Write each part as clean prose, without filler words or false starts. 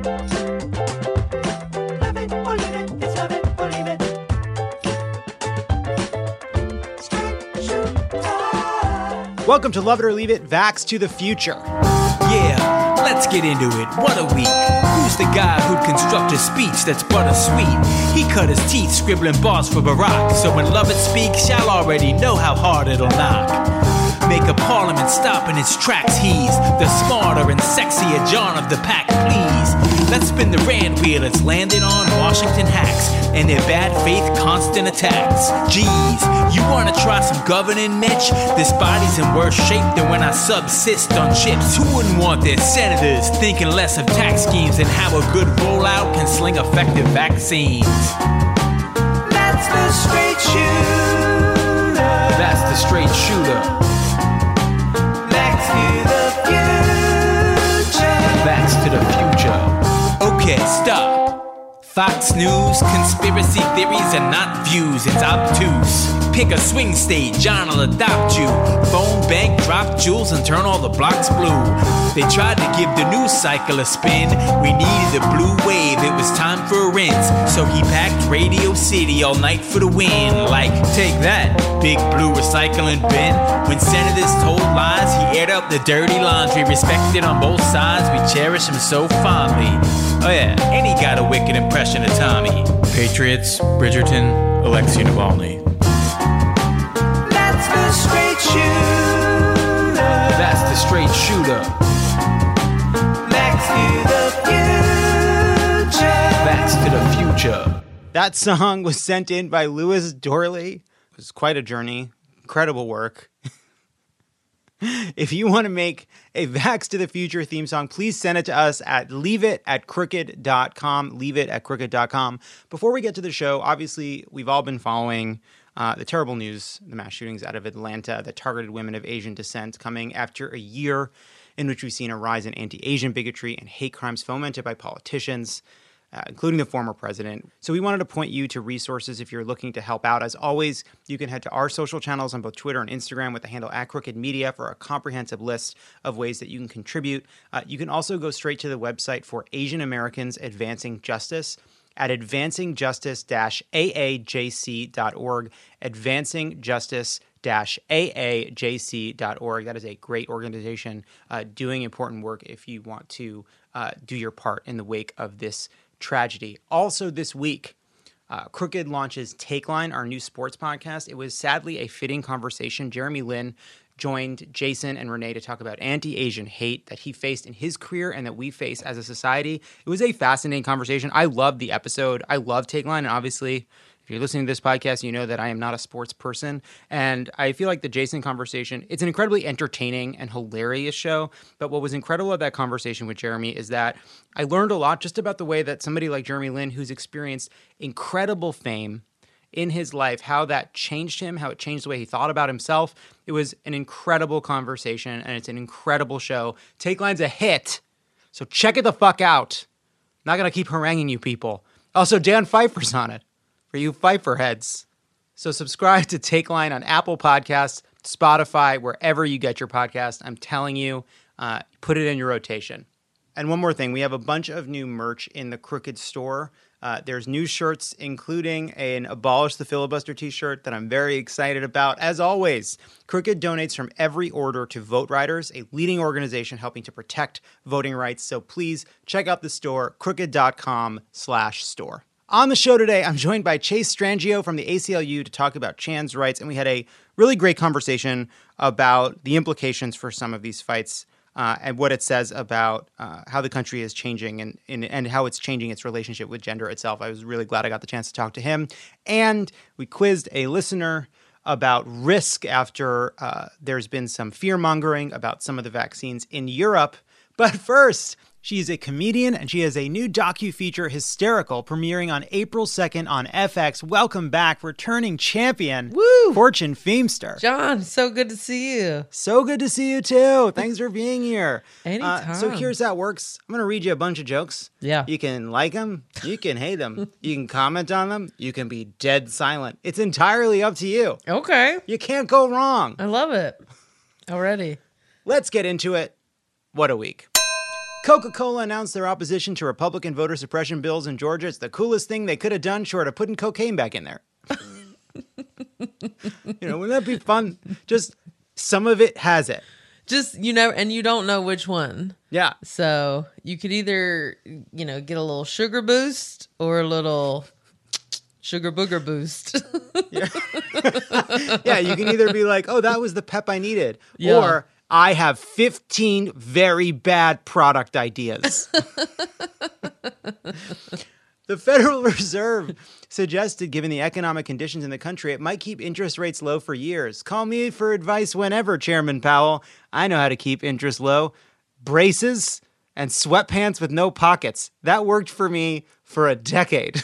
Love it or leave it, it's love it or leave it. Straight shooter. Welcome to Love It or Leave It, Vax to the Future. Yeah, let's get into it. What a week. Who's the guy who'd construct a speech that's buttersweet? He cut his teeth scribbling bars for Barack. So when Love It speaks, y'all already know how hard it'll knock. Make a parliament stop in its tracks. He's the smarter and sexier John of the pack, please. Let's spin the Rand wheel. It's landed on Washington hacks and their bad faith constant attacks. Geez, you wanna try some governing, Mitch? This body's in worse shape than when I subsist on chips. Who wouldn't want their senators thinking less of tax schemes and how a good rollout can sling effective vaccines? That's the straight shooter. That's the straight shooter. Back to the future. Vax to the future. Okay, stop. Fox News, conspiracy theories are not views, it's obtuse. Pick a swing state, John will adopt you. Phone bank, drop jewels and turn all the blocks blue. They tried to give the news cycle a spin. We needed a blue wave, it was time for a rinse. So he packed Radio City all night for the win. Like, take that, big blue recycling bin. When senators told lies, he aired out the dirty laundry. Respected on both sides, we cherish him so fondly. Oh yeah, and he got a wicked impression of Tommy. Patriots, Bridgerton, Alexei Navalny. That's the straight shooter. That's the straight shooter. Back to the future. Vax to the future. That song was sent in by Lewis Dorley. It was quite a journey. Incredible work. If you want to make a Vax to the Future theme song, please send it to us at leaveit@crooked.com, leaveit@crooked.com. Before we get to the show, obviously, we've all been following the terrible news, the mass shootings out of Atlanta that targeted women of Asian descent, coming after a year in which we've seen a rise in anti-Asian bigotry and hate crimes fomented by politicians, including the former president. So we wanted to point you to resources if you're looking to help out. As always, you can head to our social channels on both Twitter and Instagram with the handle @CrookedMedia for a comprehensive list of ways that you can contribute. You can also go straight to the website for Asian Americans Advancing Justice at advancingjustice-aajc.org, advancingjustice-aajc.org. That is a great organization doing important work if you want to do your part in the wake of this tragedy. Also this week, Crooked launches Takeline, our new sports podcast. It was sadly a fitting conversation. Jeremy Lin joined Jason and Renee to talk about anti-Asian hate that he faced in his career and that we face as a society. It was a fascinating conversation. I loved the episode. I love Takeline, and obviously, if you're listening to this podcast, you know that I am not a sports person, and I feel like the Jason conversation, it's an incredibly entertaining and hilarious show, but what was incredible about that conversation with Jeremy is that I learned a lot just about the way that somebody like Jeremy Lin, who's experienced incredible fame in his life, how that changed him, how it changed the way he thought about himself. It was an incredible conversation, and it's an incredible show. Takeline's a hit, so check it the fuck out. I'm not going to keep haranguing you people. Also, Dan Pfeiffer's on it. For you Pfeiffer heads. So subscribe to Takeline on Apple Podcasts, Spotify, wherever you get your podcast. I'm telling you, put it in your rotation. And one more thing, we have a bunch of new merch in the Crooked store. There's new shirts, including an Abolish the Filibuster t-shirt that I'm very excited about. As always, Crooked donates from every order to Vote Riders, a leading organization helping to protect voting rights. So please check out the store, crooked.com/store. On the show today, I'm joined by Chase Strangio from the ACLU to talk about trans rights, and we had a really great conversation about the implications for some of these fights and what it says about how the country is changing and how it's changing its relationship with gender itself. I was really glad I got the chance to talk to him. And we quizzed a listener about risk after there's been some fear-mongering about some of the vaccines in Europe. But first, she's a comedian, and she has a new docu-feature, Hysterical, premiering on April 2nd on FX. Welcome back, returning champion, Woo! Fortune Feimster. John, so good to see you. So good to see you, too. Thanks for being here. Anytime. So here's how it works. I'm going to read you a bunch of jokes. Yeah. You can like them. You can hate them. You can comment on them. You can be dead silent. It's entirely up to you. Okay. You can't go wrong. I love it. Already. Let's get into it. What a week. Coca-Cola announced their opposition to Republican voter suppression bills in Georgia. It's the coolest thing they could have done short of putting cocaine back in there. Wouldn't that be fun? Just some of it has it. Just, and you don't know which one. Yeah. So you could either, get a little sugar boost or a little sugar booger boost. Yeah, you can either be like, oh, that was the pep I needed. Yeah. Or I have 15 very bad product ideas. The Federal Reserve suggested, given the economic conditions in the country, it might keep interest rates low for years. Call me for advice whenever, Chairman Powell. I know how to keep interest low. Braces and sweatpants with no pockets. That worked for me for a decade.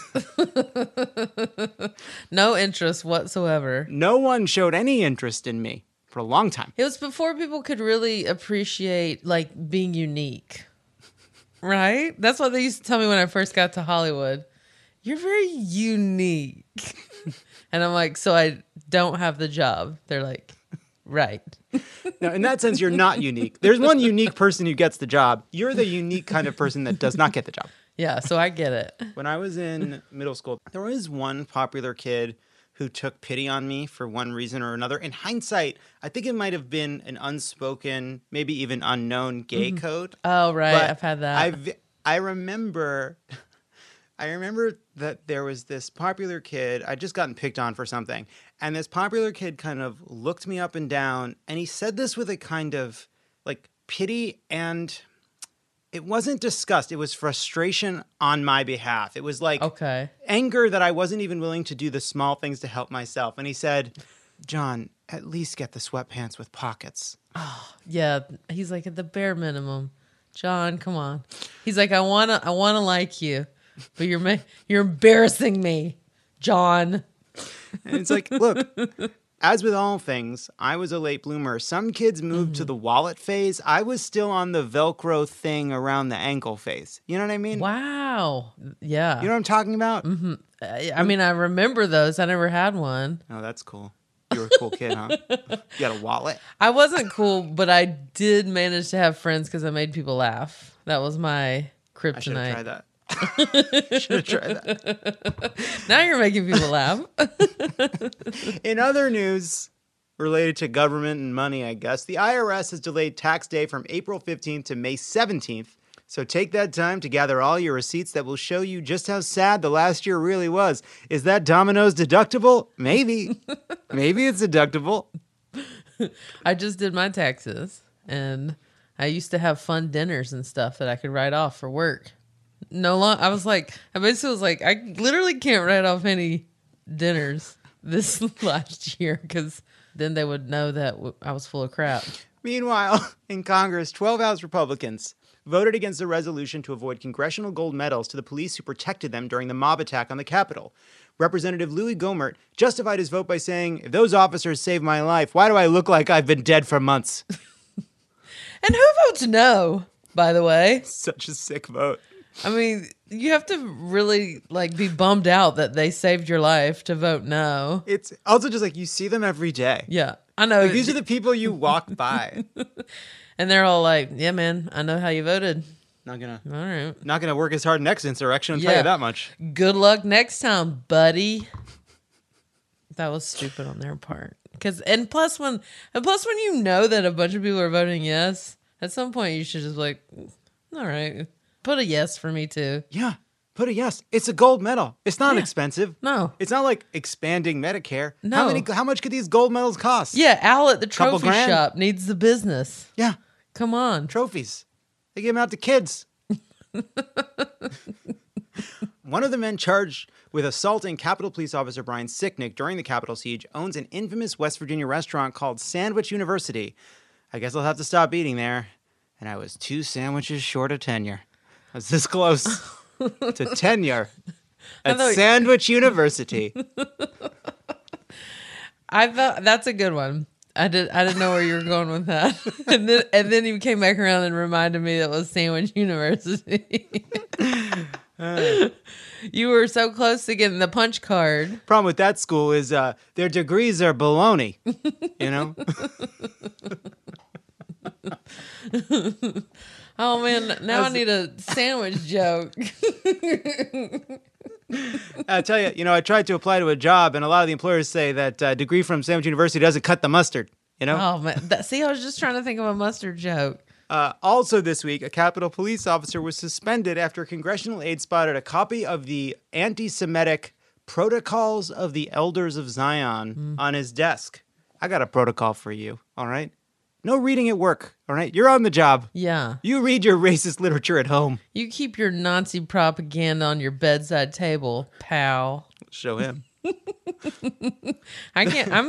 No interest whatsoever. No one showed any interest in me for a long time. It was before people could really appreciate, being unique. Right? That's what they used to tell me when I first got to Hollywood. You're very unique. And I'm like, so I don't have the job. They're like, right. Now, in that sense, you're not unique. There's one unique person who gets the job. You're the unique kind of person that does not get the job. Yeah, so I get it. When I was in middle school, there was one popular kid who took pity on me for one reason or another. In hindsight, I think it might have been an unspoken, maybe even unknown gay code. Oh, right. But I've had that. I remember that there was this popular kid. I'd just gotten picked on for something. And this popular kid kind of looked me up and down. And he said this with a kind of pity, and it wasn't disgust. It was frustration on my behalf. It was anger that I wasn't even willing to do the small things to help myself. And he said, John, at least get the sweatpants with pockets. Oh, yeah. He's like, at the bare minimum. John, come on. He's like, I wanna like you, but you're embarrassing me, John. And it's like, look, as with all things, I was a late bloomer. Some kids moved to the wallet phase. I was still on the Velcro thing around the ankle phase. You know what I mean? Wow. Yeah. You know what I'm talking about? Mm-hmm. I mean, I remember those. I never had one. Oh, that's cool. You were a cool kid, huh? You got a wallet? I wasn't cool, but I did manage to have friends because I made people laugh. That was my kryptonite. I should have tried that. Should have tried that. Now you're making people laugh. In other news related to government and money, I guess, the IRS has delayed tax day from April 15th to May 17th. So take that time to gather all your receipts that will show you just how sad the last year really was. Is that Domino's deductible? Maybe. Maybe it's deductible. I just did my taxes, and I used to have fun dinners and stuff that I could write off for work. I basically was like, I literally can't write off any dinners this last year because then they would know that I was full of crap. Meanwhile, in Congress, 12 House Republicans voted against a resolution to avoid congressional gold medals to the police who protected them during the mob attack on the Capitol. Representative Louis Gohmert justified his vote by saying, if those officers saved my life, why do I look like I've been dead for months? And who votes no, by the way? Such a sick vote. I mean, you have to really be bummed out that they saved your life to vote no. It's also just you see them every day. Yeah, I know. These are the people you walk by. And they're all like, yeah, man, I know how you voted. All right. Not gonna work as hard next insurrection, I'll tell you that much. Good luck next time, buddy. That was stupid on their part. Plus when you know that a bunch of people are voting yes, at some point you should just all right, put a yes for me too. Yeah, put a yes. It's a gold medal. It's not expensive. No. It's not like expanding Medicare. No. How much could these gold medals cost? Yeah, Al at the Couple trophy grand. shop needs the business. Yeah. Come on. Trophies. They give them out to kids. One of the men charged with assaulting Capitol Police Officer Brian Sicknick during the Capitol siege owns an infamous West Virginia restaurant called Sandwich University. I guess I'll have to stop eating there. And I was 2 sandwiches short of tenure. I was this close to tenure at Sandwich University. I thought that's a good one. I didn't know where you were going with that. and then you came back around and reminded me that it was Sandwich University. You were so close to getting the punch card. Problem with that school is their degrees are baloney, you know? Oh man, now I need a sandwich joke. I tell you, I tried to apply to a job, and a lot of the employers say that a degree from Sandwich University doesn't cut the mustard. Oh man, see, I was just trying to think of a mustard joke. Also this week, a Capitol Police officer was suspended after a congressional aide spotted a copy of the anti-Semitic Protocols of the Elders of Zion on his desk. I got a protocol for you, all right? No reading at work, all right? You're on the job. Yeah. You read your racist literature at home. You keep your Nazi propaganda on your bedside table, pal. Show him. I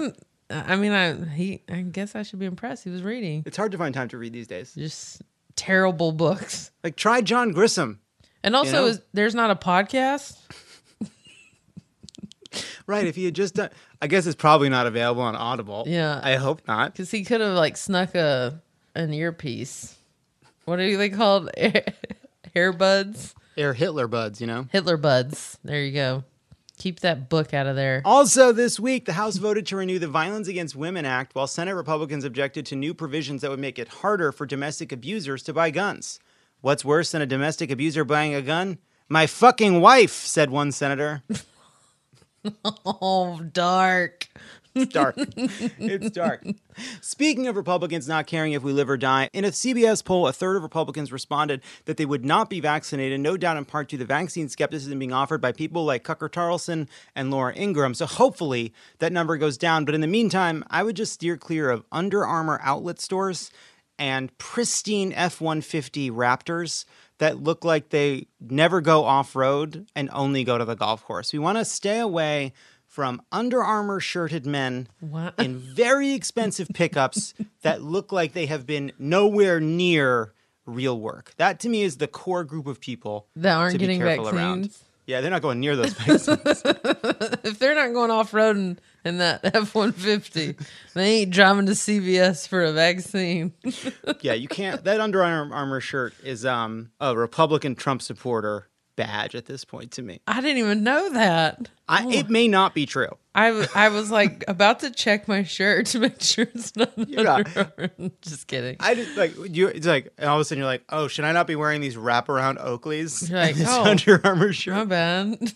guess I should be impressed. He was reading. It's hard to find time to read these days. Just terrible books. Like, try John Grissom. And also, there's not a podcast? Right, if he had just done... I guess it's probably not available on Audible. Yeah. I hope not. Because he could have, snuck an earpiece. What are they called? Hair buds? They're Hitler buds, Hitler buds. There you go. Keep that book out of there. Also this week, the House voted to renew the Violence Against Women Act, while Senate Republicans objected to new provisions that would make it harder for domestic abusers to buy guns. What's worse than a domestic abuser buying a gun? My fucking wife, said one senator. Oh, dark. It's dark. It's dark. Speaking of Republicans not caring if we live or die, in a CBS poll, a third of Republicans responded that they would not be vaccinated, no doubt in part due to vaccine skepticism being offered by people like Tucker Carlson and Laura Ingraham. So hopefully that number goes down. But in the meantime, I would just steer clear of Under Armour outlet stores and pristine F-150 Raptors that look like they never go off-road and only go to the golf course. We want to stay away from Under Armour shirted men in very expensive pickups that look like they have been nowhere near real work. That to me is the core group of people that aren't to be getting careful vaccines. Around. Yeah, they're not going near those vaccines. If they're not going off-road in that F-150, they ain't driving to CVS for a vaccine. Yeah, you can't. That Under Armour shirt is a Republican Trump supporter badge at this point to me. I didn't even know that. It may not be true. I was about to check my shirt to make sure it's not You're not. Under Armour. Just kidding. I just it's like, and all of a sudden you're like, oh, should I not be wearing these wraparound Oakleys? You're like, and this oh, Under Armour shirt. My bad.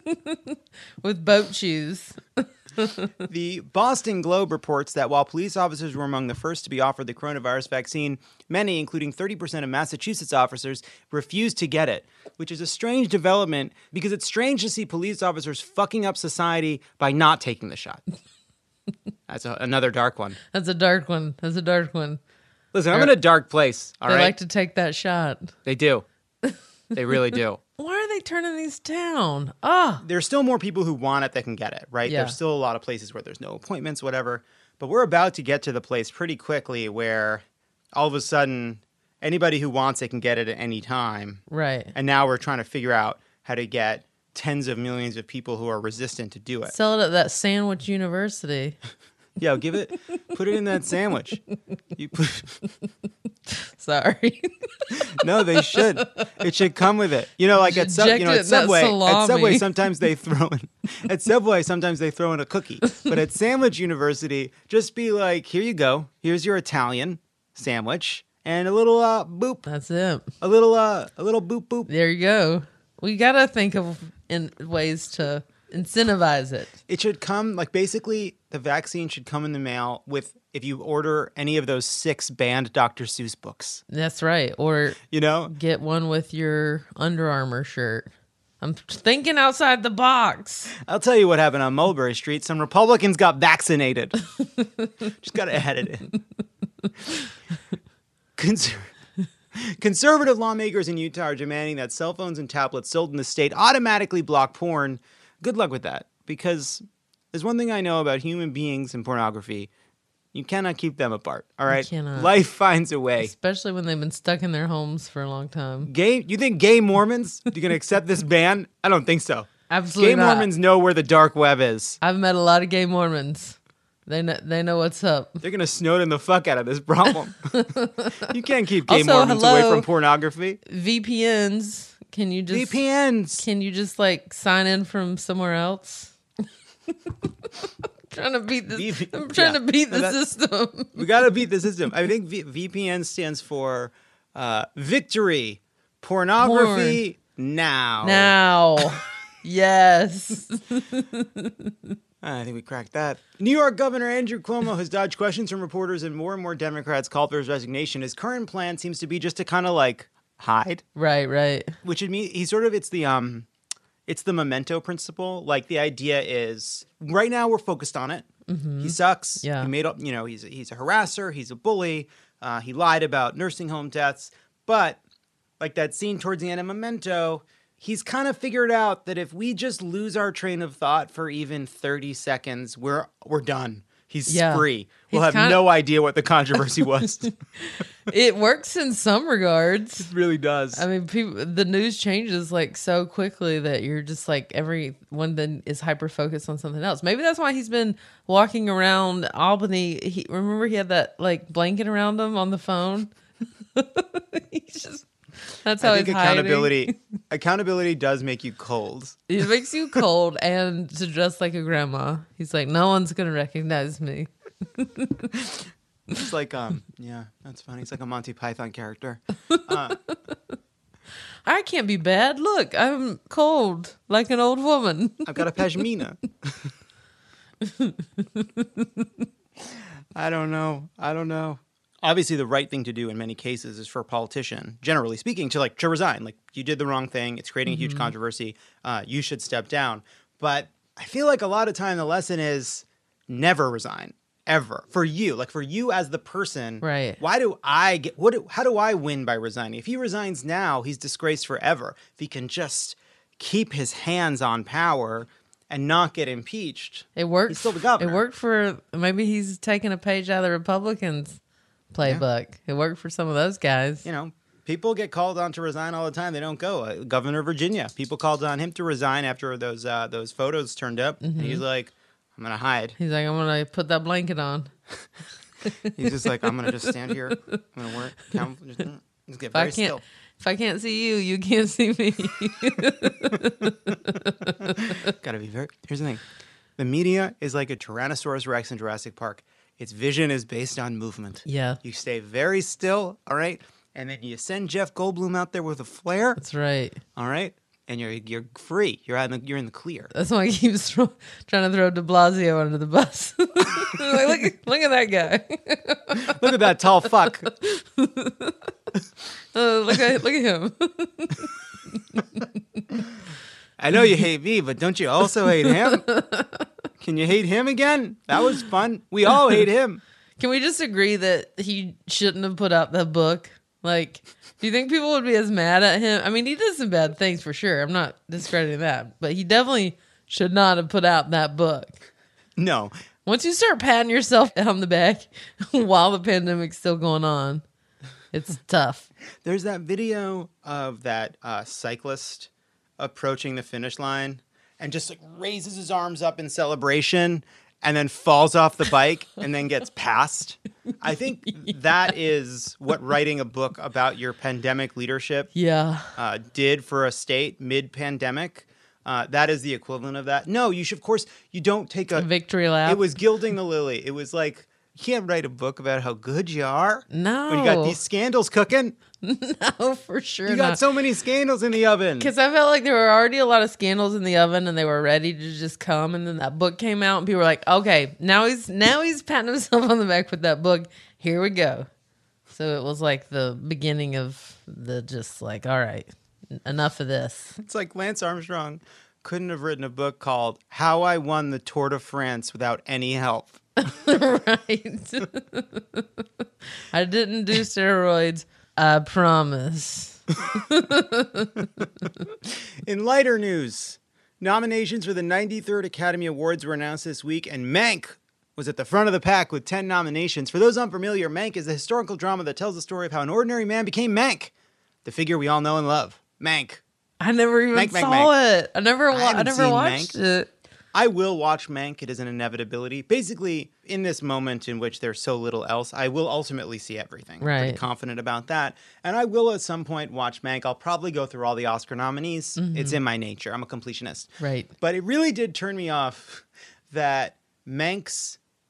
With boat shoes. The Boston Globe reports that while police officers were among the first to be offered the coronavirus vaccine, many, including 30% of Massachusetts officers, refused to get it, which is a strange development because it's strange to see police officers fucking up society by not taking the shot. That's another dark one. That's a dark one. Listen, I'm in a dark place, all They right? like to take that shot. They do. They really do. Why are they turning these down? Ah, There's still more people who want it that can get it, right? Yeah. There's still a lot of places where there's no appointments, whatever. But we're about to get to the place pretty quickly where all of a sudden anybody who wants it can get it at any time. right. And now we're trying to figure out how to get tens of millions of people who are resistant to do it. Sell it at that Sandwich University. Yeah, put it in that sandwich. Sorry. No, they should. It should come with it. Like at Inject it in that Subway. At Subway, salami. sometimes they throw in a cookie. But at Sandwich University, just be like, here you go. Here's your Italian sandwich and a little boop. That's it. A little boop boop. There you go. We got to think of ways to incentivize it. It should come basically the vaccine should come in the mail with if you order any of those 6 banned Dr. Seuss books. That's right. Or get one with your Under Armour shirt. I'm thinking outside the box. I'll tell you what happened on Mulberry Street. Some Republicans got vaccinated. Just got to add it in. Conservative lawmakers in Utah are demanding that cell phones and tablets sold in the state automatically block porn. Good luck with that, because there's one thing I know about human beings and pornography. You cannot keep them apart, all right? You cannot. Life finds a way. Especially when they've been stuck in their homes for a long time. You think gay Mormons are going to accept this ban? I don't think so. Absolutely Gay not. Mormons know where the dark web is. I've met a lot of gay Mormons. They know what's up. They're going to Snowden the fuck out of this problem. You can't keep gay Also, Mormons hello. away from pornography. VPNs. Can you just VPNs. Can you just sign in from somewhere else? Trying to beat this. I'm trying to beat the system. We got to beat the system. I think VPN stands for Victory. Pornography now. Now. Yes. I think we cracked that. New York Governor Andrew Cuomo has dodged questions from reporters, and more Democrats called for his resignation. His current plan seems to be just to kind of like hide, Right. which would mean he's sort of it's the memento principle. Like the idea is right now we're focused on it. He sucks. Yeah. He made up. He's a harasser. He's a bully. He lied about nursing home deaths. But like that scene towards the end of Memento, he's kind of figured out that if we just lose our train of thought for even 30 seconds, we're done. He's free. We'll have no idea what the controversy was. It works in some regards. It really does. I mean, the news changes like so quickly that you're just like everyone then is hyper focused on something else. Maybe that's why he's been walking around Albany. Remember he had that like blanket around him on the phone. That's how I think hiding. accountability does make you cold. It makes you cold and to dress like a grandma. He's like, no one's gonna recognize me. It's like, yeah, that's funny. It's like a Monty Python character. I can't be bad. Look, I'm cold like an old woman. I've got a pashmina. I don't know. Obviously, the right thing to do in many cases is for a politician, generally speaking, to resign. Like, you did the wrong thing. It's creating a huge controversy. You should step down. But I feel like a lot of time the lesson is never resign, ever. For you as the person, Right. How do I win by resigning? If he resigns now, he's disgraced forever. If he can just keep his hands on power and not get impeached, It worked. he's still the governor. It worked for maybe he's taking a page out of the Republicans' playbook. It worked for some of those guys. People get called on to resign all the time. They don't go. Governor of Virginia, people called on him to resign after those photos turned up. And he's like, I'm going to hide. He's like, I'm gonna put that blanket on. He's just like, I'm going to just stand here. I'm going to work. Just get very still. If I can't see you, you can't see me. Gotta be very. Here's the thing. The media is like a Tyrannosaurus Rex in Jurassic Park. Its vision is based on movement. Yeah. You stay very still, all right? And then you send Jeff Goldblum out there with a flare, That's right. all right? And you're free. You're in the clear. That's why he keeps trying to throw De Blasio under the bus. Like, look at that guy. Look at that tall fuck. Look at him. I know you hate me, but don't you also hate him? Can you hate him again? That was fun. We all hate him. Can we just agree that he shouldn't have put out that book? Like, do you think people would be as mad at him? I mean, he did some bad things for sure. I'm not discrediting that, but he definitely should not have put out that book. No. Once you start patting yourself on the back while the pandemic's still going on, it's tough. There's that video of that cyclist approaching the finish line and just like raises his arms up in celebration and then falls off the bike and then gets passed. I think that is what writing a book about your pandemic leadership did for a state mid-pandemic. That is the equivalent of that. No, you should, of course, you don't take a victory lap. It was gilding the lily. It was like, you can't write a book about how good you are. No. When you got these scandals cooking. No, for sure You got so many scandals in the oven. Because I felt like there were already a lot of scandals in the oven and they were ready to just come. And then that book came out and people were like, okay, now he's patting himself on the back with that book. Here we go. So it was like the beginning of the just like, all right, enough of this. It's like Lance Armstrong couldn't have written a book called How I Won the Tour de France Without Any Help. Right. I didn't do steroids. I promise. In lighter news, nominations for the 93rd Academy Awards were announced this week, and Mank was at the front of the pack with 10 nominations. For those unfamiliar, Mank is a historical drama that tells the story of how an ordinary man became Mank, the figure we all know and love. Mank. I never even saw it. I never watched it. I will watch Mank. It is an inevitability. Basically, in this moment in which there's so little else, I will ultimately see everything. Right. I'm pretty confident about that. And I will at some point watch Mank. I'll probably go through all the Oscar nominees. Mm-hmm. It's in my nature. I'm a completionist. Right. But it really did turn me off that Mank's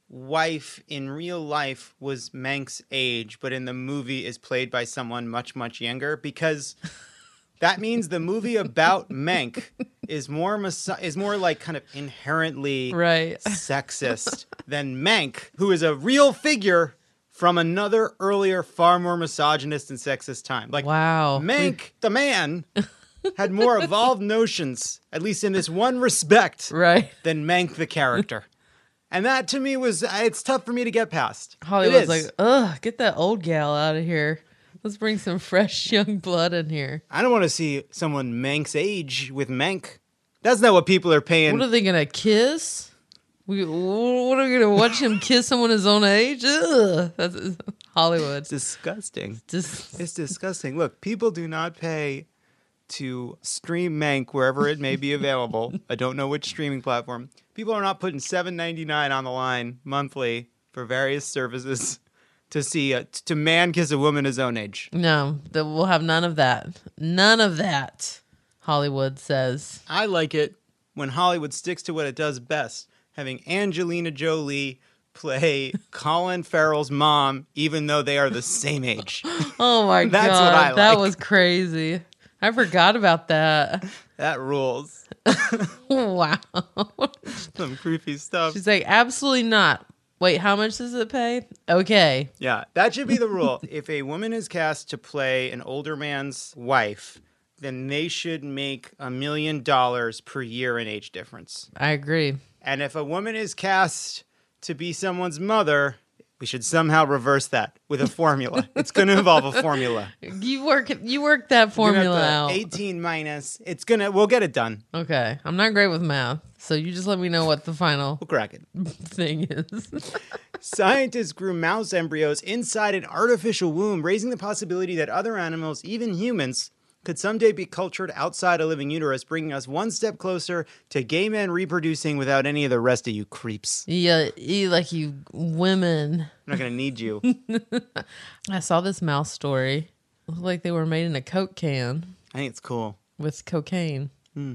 wife in real life was Mank's age, but in the movie is played by someone much, much younger, because that means the movie about Mank is more like kind of inherently Right. sexist than Mank, who is a real figure from another earlier, far more misogynist and sexist time. Like, Wow. Mank, the man, had more evolved notions, at least in this one respect, Right. than Mank the character. And that to me it's tough for me to get past. Hollywood's It like, is. ugh, get that old gal out of here. Let's bring some fresh young blood in here. I don't want to see someone Mank's age with Mank. That's not what people are paying. What are they gonna kiss? What are we gonna watch him kiss someone his own age? Ugh, that's Hollywood. It's disgusting. Just It's disgusting. Look, people do not pay to stream Mank wherever it may be available. I don't know which streaming platform. People are not putting $7.99 on the line monthly for various services to see to man kiss a woman his own age. no, we'll have none of that. None of that. Hollywood says. I like it when Hollywood sticks to what it does best, having Angelina Jolie play Colin Farrell's mom, even though they are the same age. Oh my That's god, what I that like. was crazy. I forgot about that. That rules. Wow. Some creepy stuff. She's like, absolutely not. Wait, how much does it pay? Okay. Yeah, that should be the rule. If a woman is cast to play an older man's wife, then they should make $1 million per year in age difference. I agree. And if a woman is cast to be someone's mother, we should somehow reverse that with a formula. It's going to involve a formula. You work that We're gonna have formula to- out. 18 minus. We'll get it done. Okay. I'm not great with math, so you just let me know what the final We'll crack it. thing is. Scientists grew mouse embryos inside an artificial womb, raising the possibility that other animals, even humans, could someday be cultured outside a living uterus, bringing us one step closer to gay men reproducing without any of the rest of you creeps. Yeah, like you women. I'm not going to need you. I saw this mouse story. It looked like they were made in a Coke can I think it's cool. with cocaine.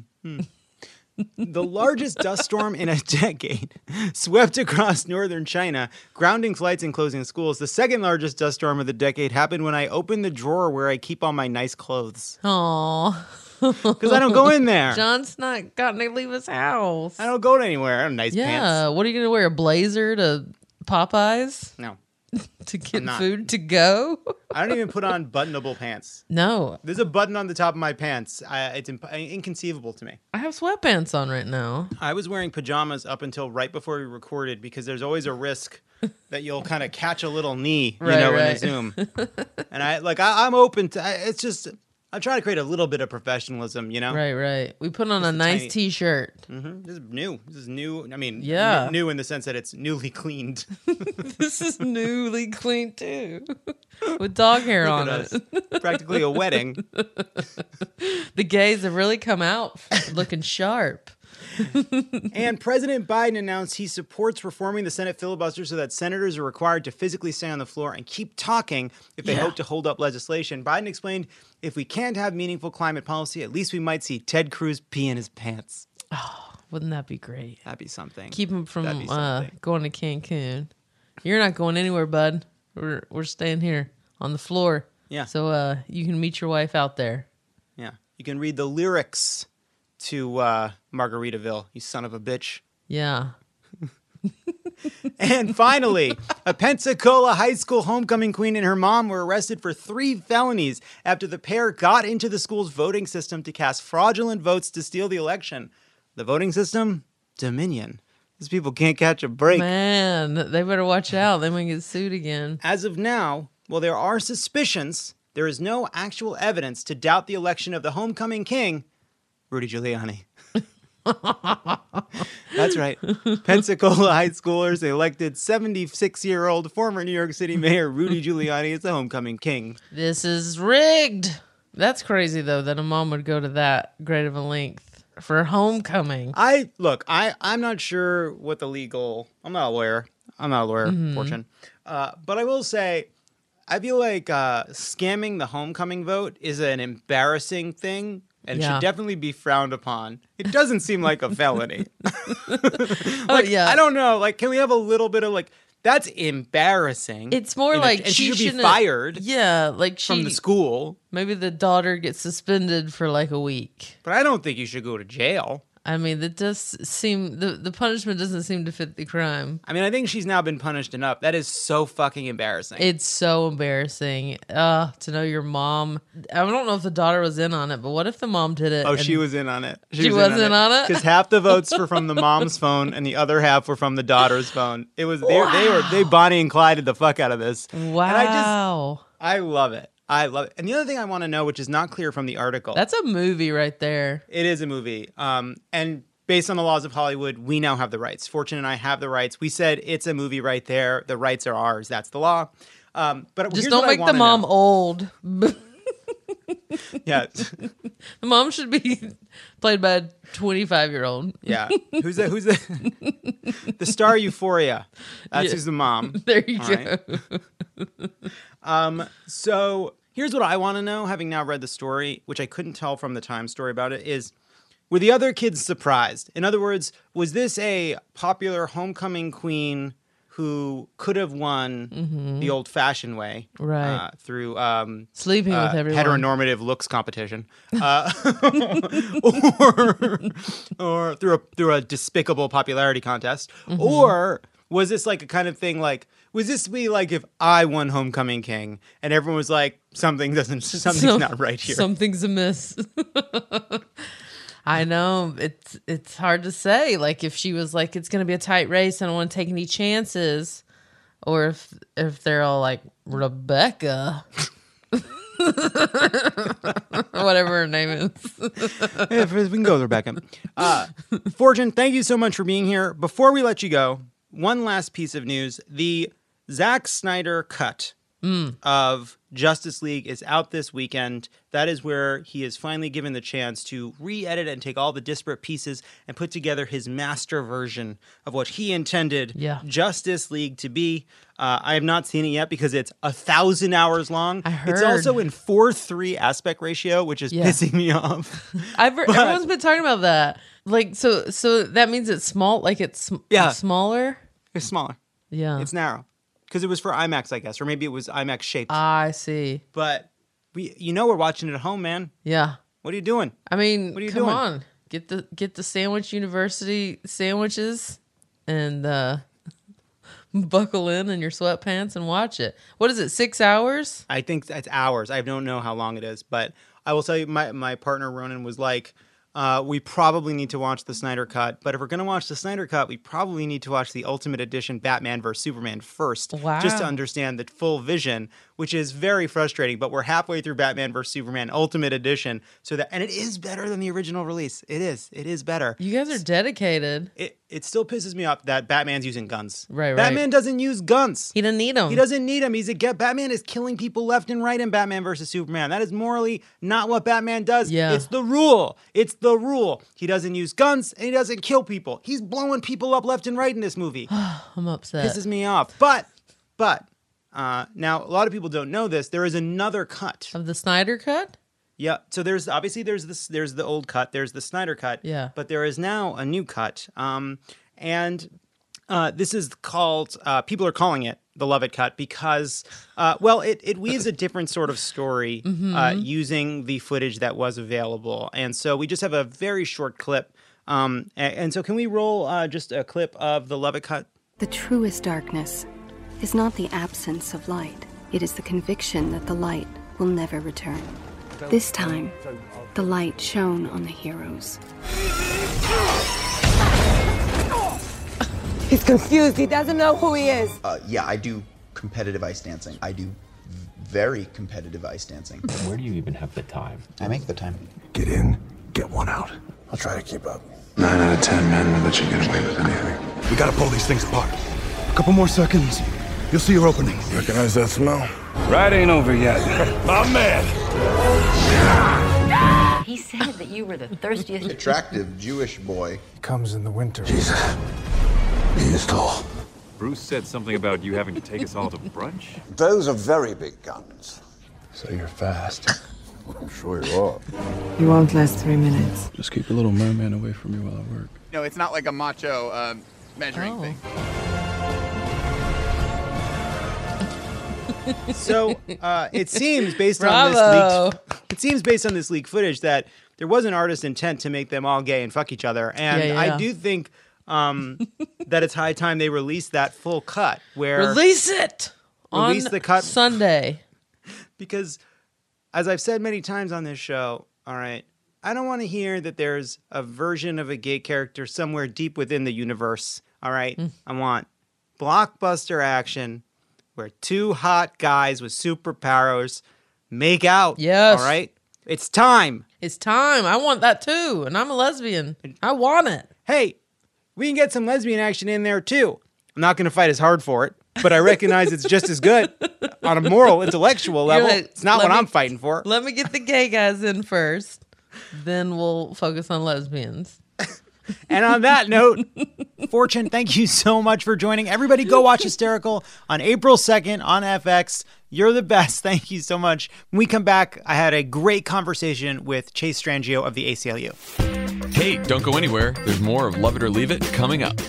The largest dust storm in a decade swept across northern China, grounding flights and closing schools. The second largest dust storm of the decade happened when I opened the drawer where I keep all my nice clothes. Aw. Because I don't go in there. John's not gotten to leave his house. I don't go anywhere. I have nice Yeah. pants. What are you going to wear? A blazer to Popeyes No. to get not. food to go? I don't even put on buttonable pants. No. There's a button on the top of my pants. It's inconceivable to me. I have sweatpants on right now. I was wearing pajamas up until right before we recorded because there's always a risk that you'll kind of catch a little knee, Right, in a right. Zoom. And I'm open to. It's just I'm trying to create a little bit of professionalism, you know. Right. We put on a a nice tiny- T-shirt. This is new. This is new. I mean, Yeah. new in the sense that it's newly cleaned. This is newly clean too, with dog hair Look on at it. us. Practically a wedding. The gays have really come out looking sharp. And President Biden announced he supports reforming the Senate filibuster so that senators are required to physically stay on the floor and keep talking if they Yeah. hope to hold up legislation. Biden explained, if we can't have meaningful climate policy, at least we might see Ted Cruz pee in his pants. Wouldn't that be great? That'd be something. Keep him from That'd be something. going to Cancun. You're not going anywhere, bud. We're staying here on the floor. Yeah. So you can meet your wife out there. Yeah. You can read the lyrics to Margaritaville, you son of a bitch. Yeah. And finally, a Pensacola high school homecoming queen and her mom were arrested for 3 felonies after the pair got into the school's voting system to cast fraudulent votes to steal the election. The voting system? Dominion. These people can't catch a break. Man, they better watch out. They might get sued again. As of now, while there are suspicions, there is no actual evidence to doubt the election of the homecoming king, Rudy Giuliani. That's right. Pensacola high schoolers elected 76-year-old former New York City Mayor Rudy Giuliani as the homecoming king. This is rigged. That's crazy, though, that a mom would go to that great of a length for homecoming. I'm not sure what the legal. I'm not a lawyer. Fortune. But I will say, I feel like scamming the homecoming vote is an embarrassing thing and Yeah. should definitely be frowned upon. It doesn't seem like a felony. Yeah. I don't know. Like, can we have a little bit of like, that's embarrassing. It's more And like and she should be shouldn't- fired Yeah, like from the school. Maybe the daughter gets suspended for like a week. But I don't think you should go to jail. I mean, that does seem the punishment doesn't seem to fit the crime. I mean, I think she's now been punished enough. That is so fucking embarrassing. It's so embarrassing to know your mom. I don't know if the daughter was in on it, but what if the mom did it? Oh, and- she was in on it. She was in on it? Because half the votes were from the mom's phone and the other half were from the daughter's phone. It was they Bonnie and Clyded the fuck out of this. Wow. And I love it. I love it. And the other thing I want to know, which is not clear from the article, That's a movie right there. it is a movie. And based on the laws of Hollywood, we now have the rights. Fortune and I have the rights. We said it's a movie right there. The rights are ours. That's the law. But Just here's don't what I make the wanna mom know. old. Yeah. The mom should be played by a 25-year-old. Yeah. Who's the the star Euphoria? That's Yeah. who's the mom. There you All go. right. So here's what I want to know, having now read the story, which I couldn't tell from the Times story about it, is were the other kids surprised? In other words, was this a popular homecoming queen who could have won the old-fashioned way, Right. through Sleeping with everyone. heteronormative looks competition, or through a despicable popularity contest, or was this like a kind of thing like? Was this be like if I won Homecoming King and everyone was like something's not right here? Something's amiss. I know it's hard to say. Like if she was like, it's gonna be a tight race, I don't want to take any chances, or if they're all like Rebecca, whatever her name is. Yeah, we can go with Rebecca. Fortune, thank you so much for being here. Before we let you go, one last piece of news: the Zack Snyder cut of Justice League is out this weekend. That is where he is finally given the chance to re-edit and take all the disparate pieces and put together his master version of what he intended Justice League to be. I have not seen it yet because it's 1,000 hours long. I heard. It's also in 4:3 aspect ratio, which is pissing me off. Everyone's been talking about that. Like so that means it's small. Like it's smaller. It's smaller. Yeah, It's narrow. Because it was for IMAX, I guess, or maybe it was IMAX shaped. I see. But we're watching it at home, man. Yeah. What are you doing? I mean, What are you come doing? on, get the Sandwich University sandwiches and buckle in your sweatpants and watch it. What is it? 6 hours? I think it's hours. I don't know how long it is, but I will tell you, my partner Ronan was like, we probably need to watch the Snyder Cut, but if we're going to watch the Snyder Cut, we probably need to watch the Ultimate Edition Batman vs. Superman first, Wow. just to understand the full vision, which is very frustrating, but we're halfway through Batman vs. Superman Ultimate Edition, and it is better than the original release. It is better. You guys are dedicated. It still pisses me off that Batman's using guns. Right. Batman doesn't use guns. He didn't need them. He doesn't need them. Batman is killing people left and right in Batman versus Superman. That is morally not what Batman does. Yeah. It's the rule. It's the rule. He doesn't use guns and he doesn't kill people. He's blowing people up left and right in this movie. I'm upset. Pisses me off. But now a lot of people don't know this. There is another cut. Of the Snyder Cut? Yeah, so there's the old cut, there's the Snyder cut, Yeah. but there is now a new cut, and this is called. People are calling it the Lovett cut because, it weaves a different sort of story using the footage that was available, and so we just have a very short clip, and so can we roll just a clip of the Lovett cut? The truest darkness is not the absence of light. It is the conviction that the light will never return. This time, the light shone on the heroes. He's confused. He doesn't know who he is. Yeah, I do competitive ice dancing. I do very competitive ice dancing. Where do you even have the time? I make the time. Get in, get one out. I'll try to keep up. 9 out of 10 men will let you get away with anything. We gotta pull these things apart. A couple more seconds. You'll see your opening. You recognize that smell? Ride ain't over yet. My man! He said that you were the thirstiest. Attractive Jewish boy. Comes in the winter. Jesus. He is tall. Bruce said something about you having to take us all to brunch. Those are very big guns. So you're fast. I'm sure you are. You won't last 3 minutes. Just keep a little merman away from me while I work. No, it's not like a macho measuring thing. So it seems based on this leaked footage that there was an artist's intent to make them all gay and fuck each other, and I do think that it's high time they release that full cut. Release the cut Sunday, because as I've said many times on this show, all right, I don't want to hear that there's a version of a gay character somewhere deep within the universe. All right, I want blockbuster action where two hot guys with superpowers make out. Yes. All right? It's time. It's time. I want that too. And I'm a lesbian. I want it. Hey, we can get some lesbian action in there too. I'm not going to fight as hard for it, but I recognize it's just as good on a moral, intellectual level. Like, it's not what I'm fighting for. Let me get the gay guys in first. Then we'll focus on lesbians. And on that note, Fortune, thank you so much for joining. Everybody go watch Hysterical on April 2nd on FX. You're the best. Thank you so much. When we come back, I had a great conversation with Chase Strangio of the ACLU. Hey, don't go anywhere. There's more of Love It or Leave It coming up.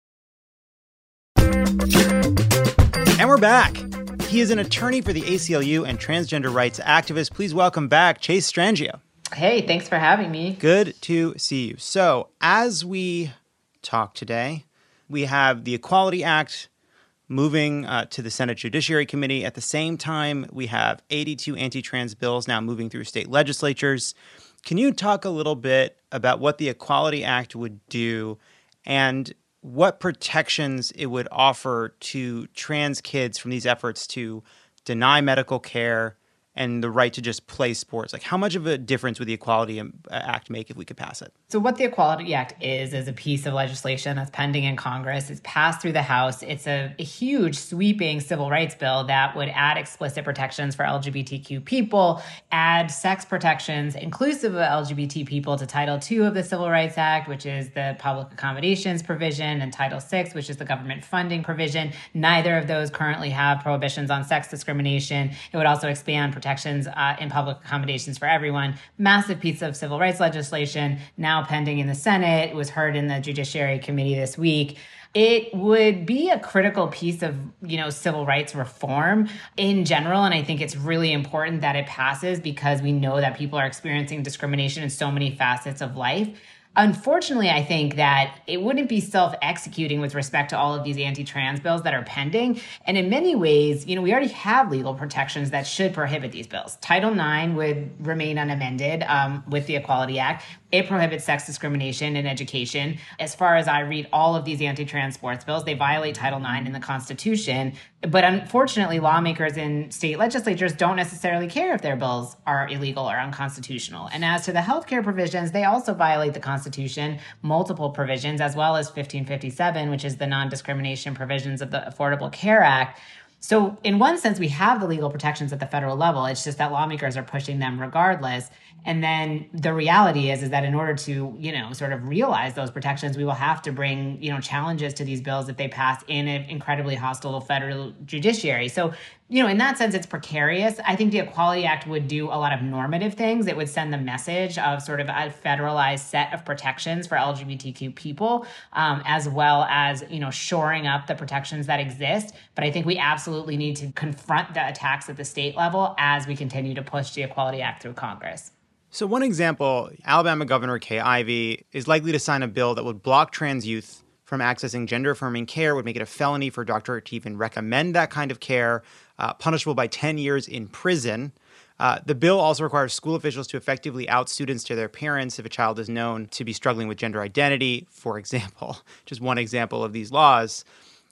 And we're back. He is an attorney for the ACLU and transgender rights activist. Please welcome back Chase Strangio. Hey, thanks for having me. Good to see you. So, as we talk today, we have the Equality Act moving to the Senate Judiciary Committee. At the same time, we have 82 anti-trans bills now moving through state legislatures. Can you talk a little bit about what the Equality Act would do and what protections it would offer to trans kids from these efforts to deny medical care and the right to just play sports? Like, how much of a difference would the Equality Act make if we could pass it? So what the Equality Act is a piece of legislation that's pending in Congress. It's passed through the House. It's a huge, sweeping civil rights bill that would add explicit protections for LGBTQ people, add sex protections inclusive of LGBT people to Title II of the Civil Rights Act, which is the public accommodations provision, and Title VI, which is the government funding provision. Neither of those currently have prohibitions on sex discrimination. It would also expand protections in public accommodations for everyone. Massive piece of civil rights legislation now pending in the Senate. It was heard in the Judiciary Committee this week. It would be a critical piece of, civil rights reform in general. And I think it's really important that it passes because we know that people are experiencing discrimination in so many facets of life. Unfortunately, I think that it wouldn't be self-executing with respect to all of these anti-trans bills that are pending. And in many ways, we already have legal protections that should prohibit these bills. Title IX would remain unamended with the Equality Act. It prohibits sex discrimination in education. As far as I read all of these anti-trans sports bills, they violate Title IX in the Constitution. But unfortunately, lawmakers in state legislatures don't necessarily care if their bills are illegal or unconstitutional. And as to the healthcare provisions, they also violate the Constitution, multiple provisions, as well as 1557, which is the non-discrimination provisions of the Affordable Care Act. So in one sense, we have the legal protections at the federal level. It's just that lawmakers are pushing them regardless. And then the reality is that in order to, sort of realize those protections, we will have to bring, challenges to these bills if they pass in an incredibly hostile federal judiciary. So, in that sense, it's precarious. I think the Equality Act would do a lot of normative things. It would send the message of sort of a federalized set of protections for LGBTQ people, as well as, shoring up the protections that exist. But I think we absolutely need to confront the attacks at the state level as we continue to push the Equality Act through Congress. So one example, Alabama Governor Kay Ivey is likely to sign a bill that would block trans youth from accessing gender-affirming care, would make it a felony for a doctor to even recommend that kind of care, punishable by 10 years in prison. The bill also requires school officials to effectively out students to their parents if a child is known to be struggling with gender identity, for example. Just one example of these laws.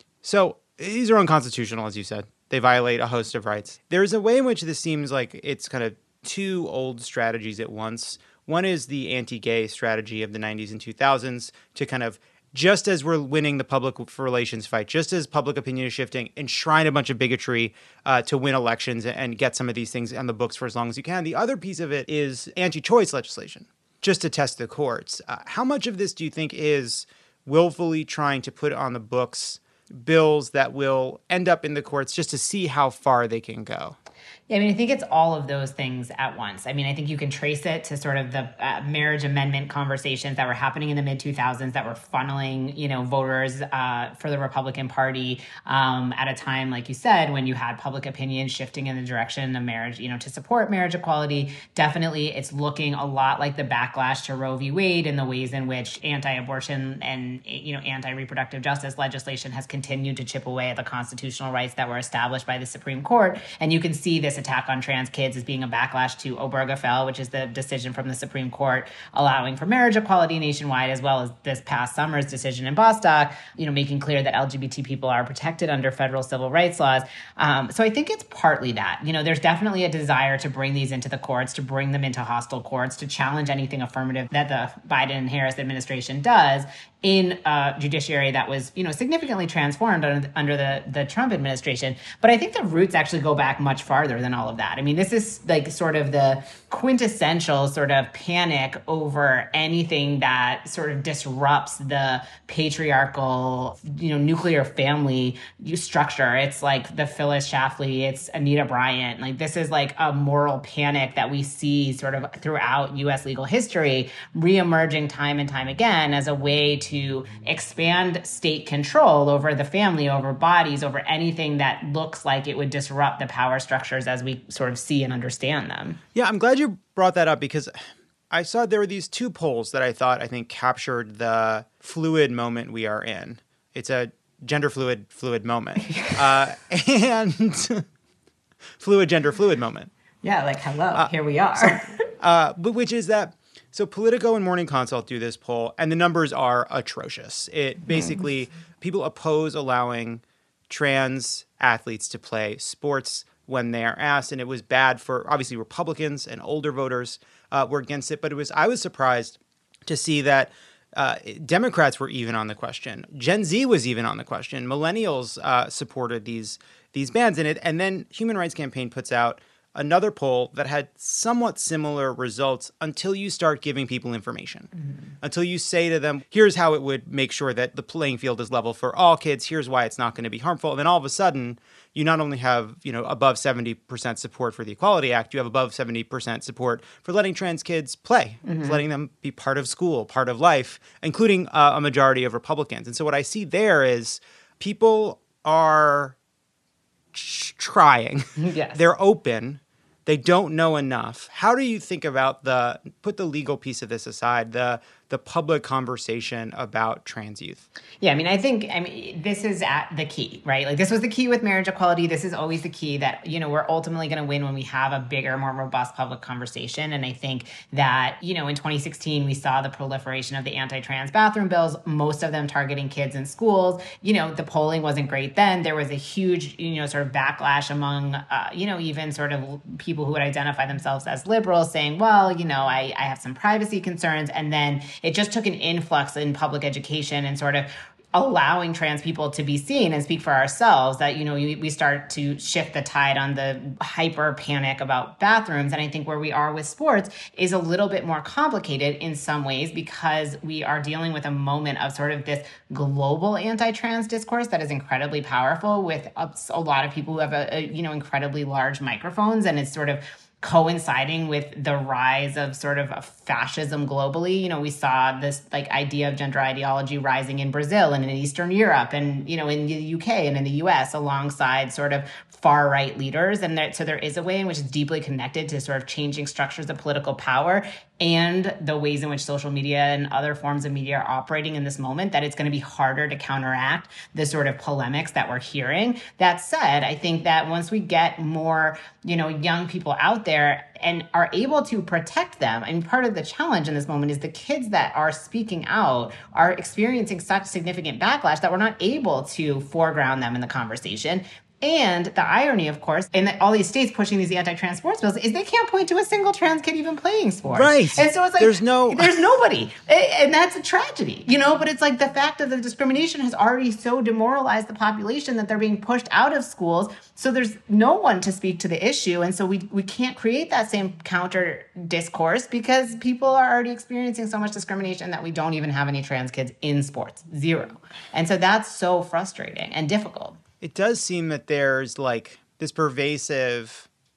So these are unconstitutional, as you said. They violate a host of rights. There's a way in which this seems like it's kind of two old strategies at once. One is the anti-gay strategy of the 90s and 2000s to kind of, just as we're winning the public relations fight, just as public opinion is shifting, enshrine a bunch of bigotry to win elections and get some of these things on the books for as long as you can. The other piece of it is anti-choice legislation, just to test the courts. How much of this do you think is willfully trying to put on the books bills that will end up in the courts just to see how far they can go? Yeah, I mean, I think it's all of those things at once. I mean, I think you can trace it to sort of the marriage amendment conversations that were happening in the mid-2000s that were funneling, voters for the Republican Party at a time, like you said, when you had public opinion shifting in the direction of marriage, to support marriage equality. Definitely, it's looking a lot like the backlash to Roe v. Wade in the ways in which anti-abortion and, anti-reproductive justice legislation has continued to chip away at the constitutional rights that were established by the Supreme Court. And you can see this attack on trans kids as being a backlash to Obergefell, which is the decision from the Supreme Court allowing for marriage equality nationwide, as well as this past summer's decision in Bostock, making clear that LGBT people are protected under federal civil rights laws. So I think it's partly that. There's definitely a desire to bring these into the courts, to bring them into hostile courts, to challenge anything affirmative that the Biden and Harris administration does in a judiciary that was, significantly transformed under the Trump administration. But I think the roots actually go back much farther than all of that. I mean, this is like sort of the quintessential sort of panic over anything that sort of disrupts the patriarchal, nuclear family structure. It's like the Phyllis Schlafly, it's Anita Bryant. Like, this is like a moral panic that we see sort of throughout U.S. legal history, reemerging time and time again as a way to expand state control over the family, over bodies, over anything that looks like it would disrupt the power structures as we sort of see and understand them. Yeah, I'm glad you brought that up because I saw there were these two polls that I think captured the fluid moment we are in. It's a gender fluid moment. And gender fluid moment. Yeah, like, hello, here we are. But which is that, so Politico and Morning Consult do this poll, and the numbers are atrocious. It basically, people oppose allowing trans athletes to play sports when they are asked, and it was bad for, obviously, Republicans and older voters were against it, but I was surprised to see that Democrats were even on the question. Gen Z was even on the question. Millennials supported these bans, and then Human Rights Campaign puts out another poll that had somewhat similar results until you start giving people information. Until you say to them, here's how it would make sure that the playing field is level for all kids. Here's why it's not going to be harmful. And then all of a sudden, you not only have, above 70% support for the Equality Act, you have above 70% support for letting trans kids play, letting them be part of school, part of life, including a majority of Republicans. And so what I see there is people are trying. Yes. They're open. They don't know enough. How do you think about put the legal piece of this aside, the public conversation about trans youth? Yeah, I mean, this is at the key, right? Like, this was the key with marriage equality. This is always the key that, we're ultimately going to win when we have a bigger, more robust public conversation. And I think that, in 2016, we saw the proliferation of the anti-trans bathroom bills, most of them targeting kids in schools. The polling wasn't great then. There was a huge, sort of backlash among, even sort of people who would identify themselves as liberals saying, well, I have some privacy concerns. And then it just took an influx in public education and sort of allowing trans people to be seen and speak for ourselves that, we start to shift the tide on the hyper panic about bathrooms. And I think where we are with sports is a little bit more complicated in some ways because we are dealing with a moment of sort of this global anti-trans discourse that is incredibly powerful with a lot of people who have incredibly large microphones, and it's sort of coinciding with the rise of sort of fascism globally. We saw this idea of gender ideology rising in Brazil and in Eastern Europe and, in the UK and in the US alongside sort of far right leaders. And so there is a way in which it's deeply connected to sort of changing structures of political power and the ways in which social media and other forms of media are operating in this moment, that it's going to be harder to counteract the sort of polemics that we're hearing. That said, I think that once we get more, young people out there and are able to protect them, I mean, part of the challenge in this moment is the kids that are speaking out are experiencing such significant backlash that we're not able to foreground them in the conversation. And the irony, of course, in all these states pushing these anti-trans sports bills is they can't point to a single trans kid even playing sports. Right. And so it's like, there's nobody. And that's a tragedy, but it's like the fact that the discrimination has already so demoralized the population that they're being pushed out of schools. So there's no one to speak to the issue. And so we can't create that same counter discourse because people are already experiencing so much discrimination that we don't even have any trans kids in sports. Zero. And so that's so frustrating and difficult. It does seem that there's this pervasive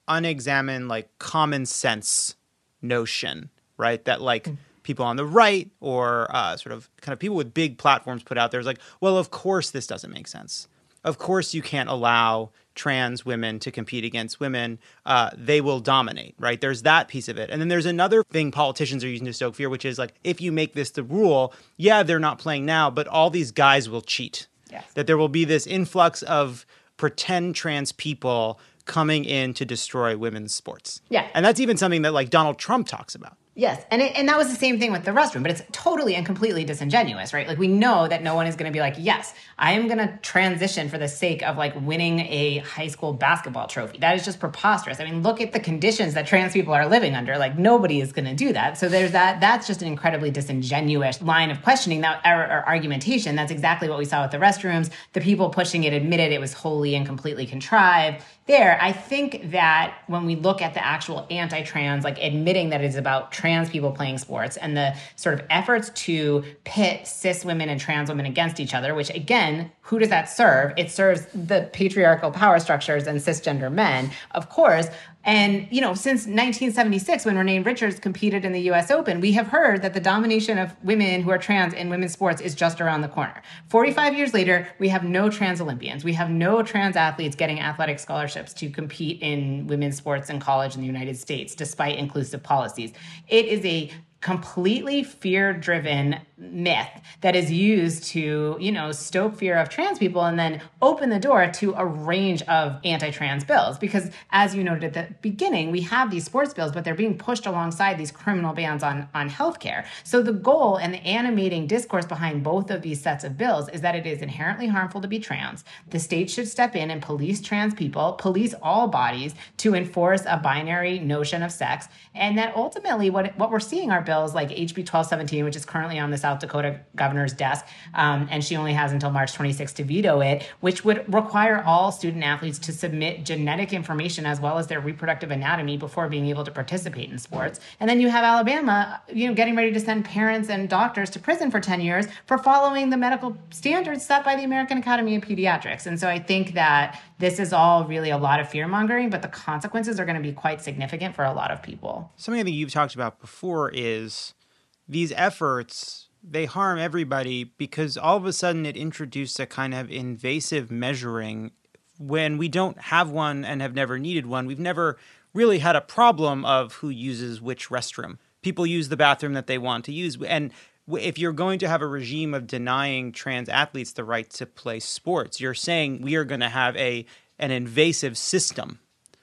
unexamined, like, common sense notion, right? That, like, people on the right or sort of kind of people with big platforms put out there is like, well, of course this doesn't make sense. Of course you can't allow trans women to compete against women. They will dominate, right? There's that piece of it. And then there's another thing politicians are using to stoke fear, which is like, if you make this the rule, yeah, they're not playing now, but all these guys will cheat. Yes. That there will be this influx of pretend trans people coming in to destroy women's sports. Yeah. And that's even something that like Donald Trump talks about. Yes, and that was the same thing with the restroom, but it's totally and completely disingenuous, right? Like, we know that no one is going to be like, yes, I am going to transition for the sake of, like, winning a high school basketball trophy. That is just preposterous. I mean, look at the conditions that trans people are living under. Like, nobody is going to do that. So there's that. That's just an incredibly disingenuous line of questioning that or argumentation. That's exactly what we saw with the restrooms. The people pushing it admitted it was wholly and completely contrived. There, I think that when we look at the actual anti-trans, like admitting that it is about trans people playing sports and the sort of efforts to pit cis women and trans women against each other, which again, who does that serve? It serves the patriarchal power structures and cisgender men, of course. And, you know, since 1976, when Renee Richards competed in the U.S. Open, we have heard that the domination of women who are trans in women's sports is just around the corner. 45 years later, we have no trans Olympians. We have no trans athletes getting athletic scholarships to compete in women's sports in college in the United States, despite inclusive policies. It is a completely fear-driven myth that is used to, you know, stoke fear of trans people and then open the door to a range of anti-trans bills. Because as you noted at the beginning, we have these sports bills, but they're being pushed alongside these criminal bans on healthcare. So the goal and the animating discourse behind both of these sets of bills is that it is inherently harmful to be trans. The state should step in and police trans people, police all bodies to enforce a binary notion of sex. And that ultimately what we're seeing are bills like HB 1217, which is currently on the South Dakota governor's desk, and she only has until March 26th to veto it, which would require all student athletes to submit genetic information as well as their reproductive anatomy before being able to participate in sports. And then you have Alabama, you know, getting ready to send parents and doctors to prison for 10 years for following the medical standards set by the American Academy of Pediatrics. And so I think that this is all really a lot of fear-mongering, but the consequences are going to be quite significant for a lot of people. Something that you've talked about before is these efforts, they harm everybody because all of a sudden it introduced a kind of invasive measuring when we don't have one and have never needed one. We've never really had a problem of who uses which restroom. People use the bathroom that they want to use. And if you're going to have a regime of denying trans athletes the right to play sports, you're saying we are going to have an invasive system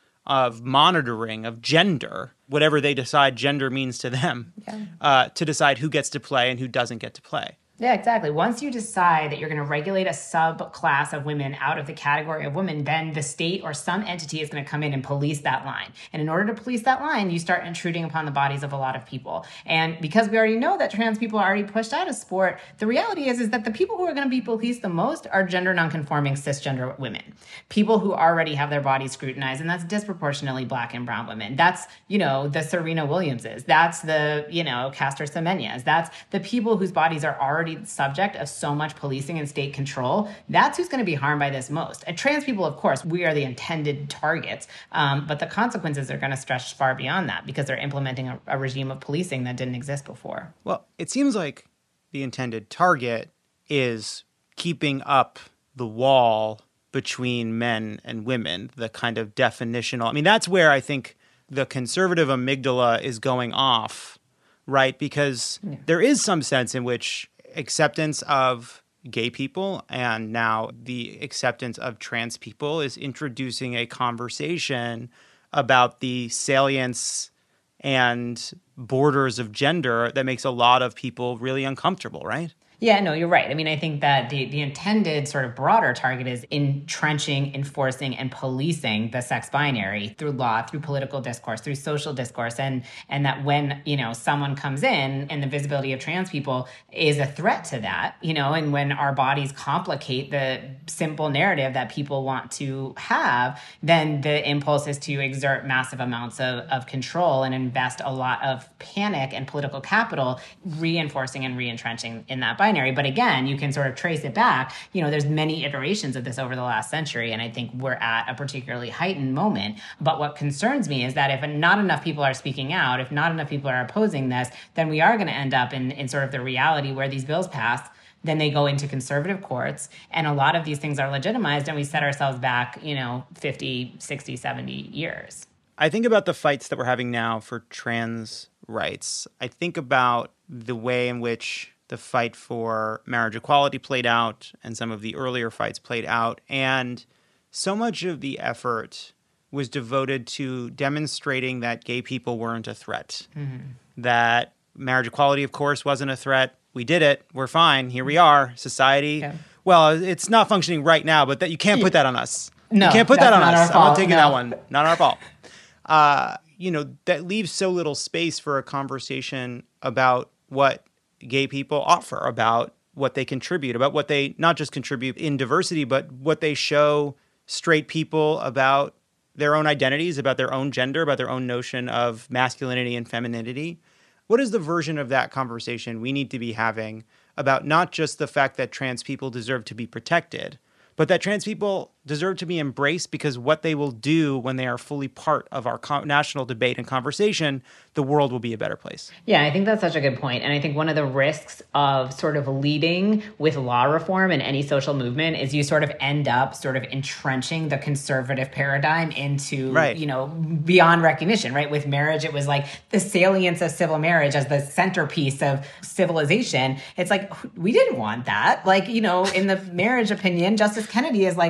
of monitoring of gender, whatever they decide gender means to them, to decide who gets to play and who doesn't get to play. Yeah, exactly. Once you decide that you're going to regulate a subclass of women out of the category of women, then the state or some entity is going to come in and police that line. And in order to police that line, you start intruding upon the bodies of a lot of people. And because we already know that trans people are already pushed out of sport, the reality is that the people who are going to be policed the most are gender nonconforming cisgender women. People who already have their bodies scrutinized, and that's disproportionately Black and brown women. That's, you know, the Serena Williamses. That's the, you know, Caster Semenyas. That's the people whose bodies are already subject of so much policing and state control. That's who's going to be harmed by this most. And trans people, of course, we are the intended targets, but the consequences are going to stretch far beyond that because they're implementing a regime of policing that didn't exist before. Well, it seems like the intended target is keeping up the wall between men and women, the kind of definitional. I mean, that's where I think the conservative amygdala is going off, right? Because there is some sense in which acceptance of gay people and now the acceptance of trans people is introducing a conversation about the salience and borders of gender that makes a lot of people really uncomfortable, right? Yeah, no, you're right. I mean, I think that the intended sort of broader target is entrenching, enforcing, and policing the sex binary through law, through political discourse, through social discourse, and that when, you know, someone comes in and the visibility of trans people is a threat to that, you know, and when our bodies complicate the simple narrative that people want to have, then the impulse is to exert massive amounts of control and invest a lot of panic and political capital reinforcing and re-entrenching in that binary. binary. But again, you can sort of trace it back. There's many iterations of this over the last century, and I think we're at a particularly heightened moment. But what concerns me is that if not enough people are speaking out, if not enough people are opposing this, then we are going to end up in sort of the reality where these bills pass, then they go into conservative courts, and a lot of these things are legitimized, and we set ourselves back, 50, 60, 70 years. I think about the fights that we're having now for trans rights. I think about the way in which the fight for marriage equality played out and some of the earlier fights played out. And so much of the effort was devoted to demonstrating that gay people weren't a threat, that marriage equality, of course, wasn't a threat. We did it. We're fine. Here we are. Society. Yeah. Well, it's not functioning right now, but that you can't put that on us. No, you can't put that on us. I'm not taking that one. Not our fault. That leaves so little space for a conversation about what gay people offer, about what they contribute, about what they not just contribute in diversity, but what they show straight people about their own identities, about their own gender, about their own notion of masculinity and femininity. What is the version of that conversation we need to be having about not just the fact that trans people deserve to be protected, but that trans people deserve to be embraced because what they will do when they are fully part of our national debate and conversation, the world will be a better place. Yeah, I think that's such a good point. And I think one of the risks of sort of leading with law reform in any social movement is you sort of end up sort of entrenching the conservative paradigm into, beyond recognition, right? With marriage, it was like the salience of civil marriage as the centerpiece of civilization. It's like, we didn't want that. In the marriage opinion, Justice Kennedy is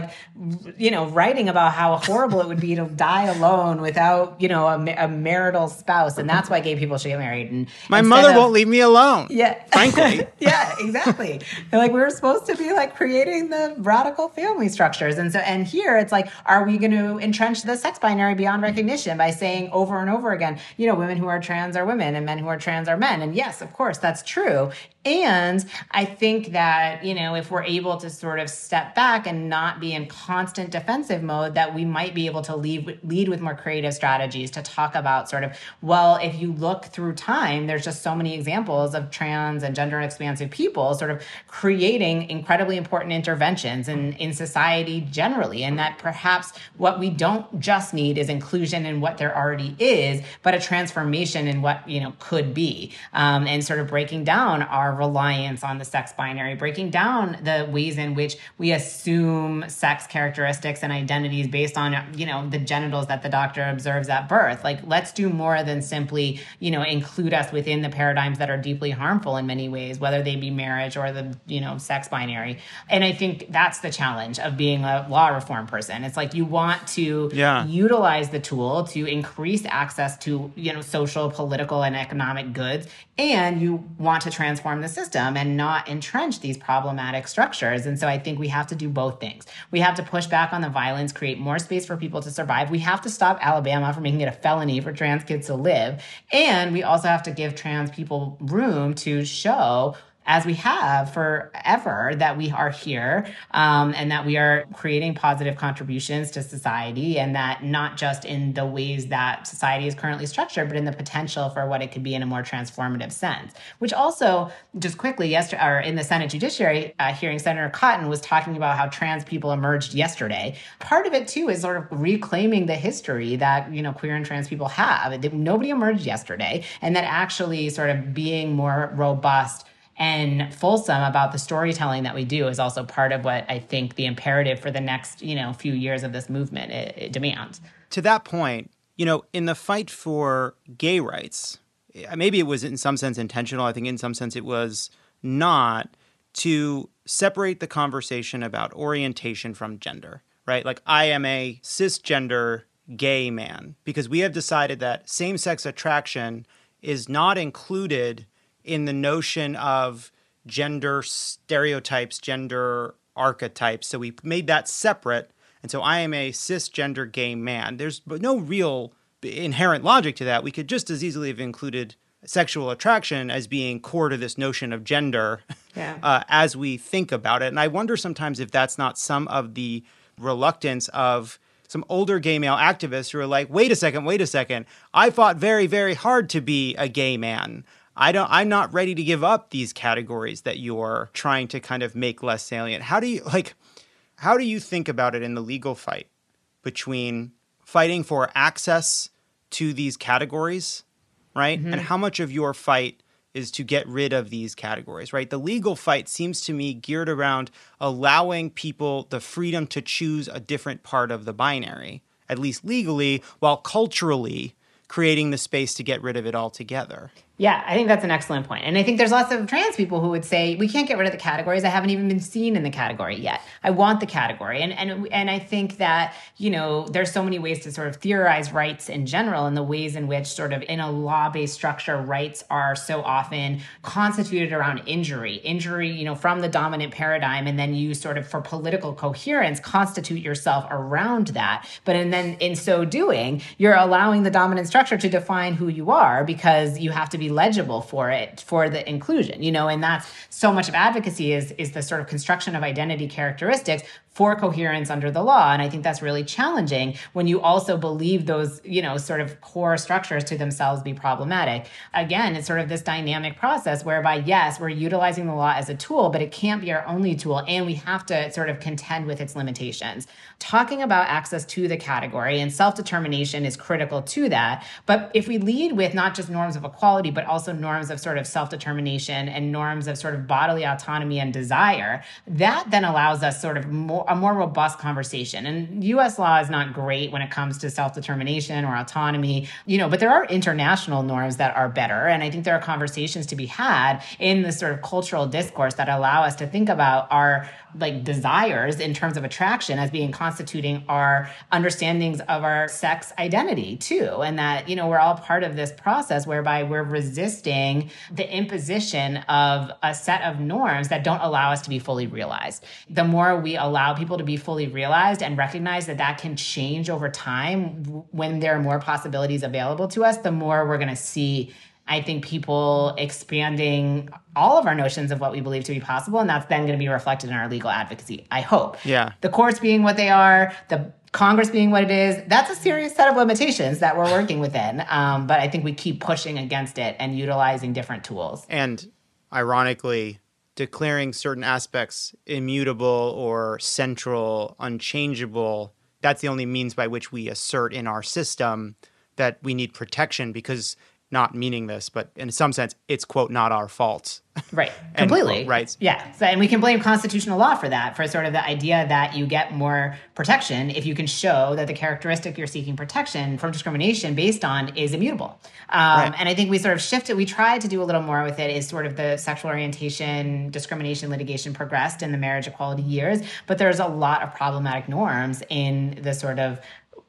writing about how horrible it would be to die alone without, a marital spouse. And that's why gay people should get married. And my mother won't leave me alone. Yeah. Frankly. Yeah, exactly. We were supposed to be creating the radical family structures. And here it's are we going to entrench the sex binary beyond recognition by saying over and over again, women who are trans are women and men who are trans are men. And yes, of course, that's true. And I think that, if we're able to sort of step back and not be in constant defensive mode, that we might be able to lead with more creative strategies to talk about sort of, well, if you look through time, there's just so many examples of trans and gender expansive people sort of creating incredibly important interventions in society generally. And that perhaps what we don't just need is inclusion in what there already is, but a transformation in what, could be, and sort of breaking down our reliance on the sex binary, breaking down the ways in which we assume sex characteristics and identities based on, the genitals that the doctor observes at birth. Let's do more than simply, include us within the paradigms that are deeply harmful in many ways, whether they be marriage or the, sex binary. And I think that's the challenge of being a law reform person. It's you want to utilize the tool to increase access to, social, political, and economic goods, and you want to transform the system and not entrench these problematic structures. And so I think we have to do both things. We have to push back on the violence, create more space for people to survive. We have to stop Alabama from making it a felony for trans kids to live. And we also have to give trans people room to show, as we have forever, that we are here, and that we are creating positive contributions to society, and that not just in the ways that society is currently structured, but in the potential for what it could be in a more transformative sense. Which also, just quickly, yesterday, or in the Senate Judiciary hearing, Senator Cotton was talking about how trans people emerged yesterday. Part of it, too, is sort of reclaiming the history that, queer and trans people have. Nobody emerged yesterday, and that actually sort of being more robust and fulsome about the storytelling that we do is also part of what I think the imperative for the next, few years of this movement it demands. To that point, in the fight for gay rights, maybe it was in some sense intentional. I think in some sense it was not, to separate the conversation about orientation from gender, right? I am a cisgender gay man, because we have decided that same-sex attraction is not included in the notion of gender stereotypes, gender archetypes. So we made that separate. And so I am a cisgender gay man. There's no real inherent logic to that. We could just as easily have included sexual attraction as being core to this notion of gender as we think about it. And I wonder sometimes if that's not some of the reluctance of some older gay male activists who are like, wait a second. I fought very, very hard to be a gay man. I'm not ready to give up these categories that you're trying to kind of make less salient. How do you think about it in the legal fight between fighting for access to these categories, right? Mm-hmm. And how much of your fight is to get rid of these categories, right? The legal fight seems to me geared around allowing people the freedom to choose a different part of the binary, at least legally, while culturally creating the space to get rid of it altogether. Yeah, I think that's an excellent point. And I think there's lots of trans people who would say, we can't get rid of the categories. I haven't even been seen in the category yet. I want the category. And I think that, there's so many ways to sort of theorize rights in general, and the ways in which sort of in a law-based structure, rights are so often constituted around injury, from the dominant paradigm. And then you sort of, for political coherence, constitute yourself around that. But in so doing, you're allowing the dominant structure to define who you are, because you have to be legible for it, for the inclusion, and that's so much of advocacy is the sort of construction of identity characteristics for coherence under the law. And I think that's really challenging when you also believe those, sort of core structures to themselves be problematic. Again, it's sort of this dynamic process whereby, yes, we're utilizing the law as a tool, but it can't be our only tool, and we have to sort of contend with its limitations. Talking about access to the category and self-determination is critical to that. But if we lead with not just norms of equality, but also norms of sort of self-determination and norms of sort of bodily autonomy and desire, that then allows us sort of a more robust conversation. And U.S. law is not great when it comes to self-determination or autonomy, but there are international norms that are better. And I think there are conversations to be had in this sort of cultural discourse that allow us to think about our desires in terms of attraction as being constituting our understandings of our sex identity too. And that, we're all part of this process whereby we're resisting the imposition of a set of norms that don't allow us to be fully realized. The more we allow people to be fully realized and recognize that that can change over time when there are more possibilities available to us, the more we're going to see, I think, people expanding all of our notions of what we believe to be possible, and that's then going to be reflected in our legal advocacy, I hope. Yeah. The courts being what they are, the Congress being what it is, that's a serious set of limitations that we're working within. But I think we keep pushing against it and utilizing different tools. And ironically, declaring certain aspects immutable or central, unchangeable, that's the only means by which we assert in our system that we need protection, because not meaning this, but in some sense, it's, quote, not our fault. Right. Completely. Quote, right. Yeah. So, and we can blame constitutional law for that, for sort of the idea that you get more protection if you can show that the characteristic you're seeking protection from discrimination based on is immutable. Right. And I think we sort of shifted. We tried to do a little more with it as sort of the sexual orientation discrimination litigation progressed in the marriage equality years. But there's a lot of problematic norms in the sort of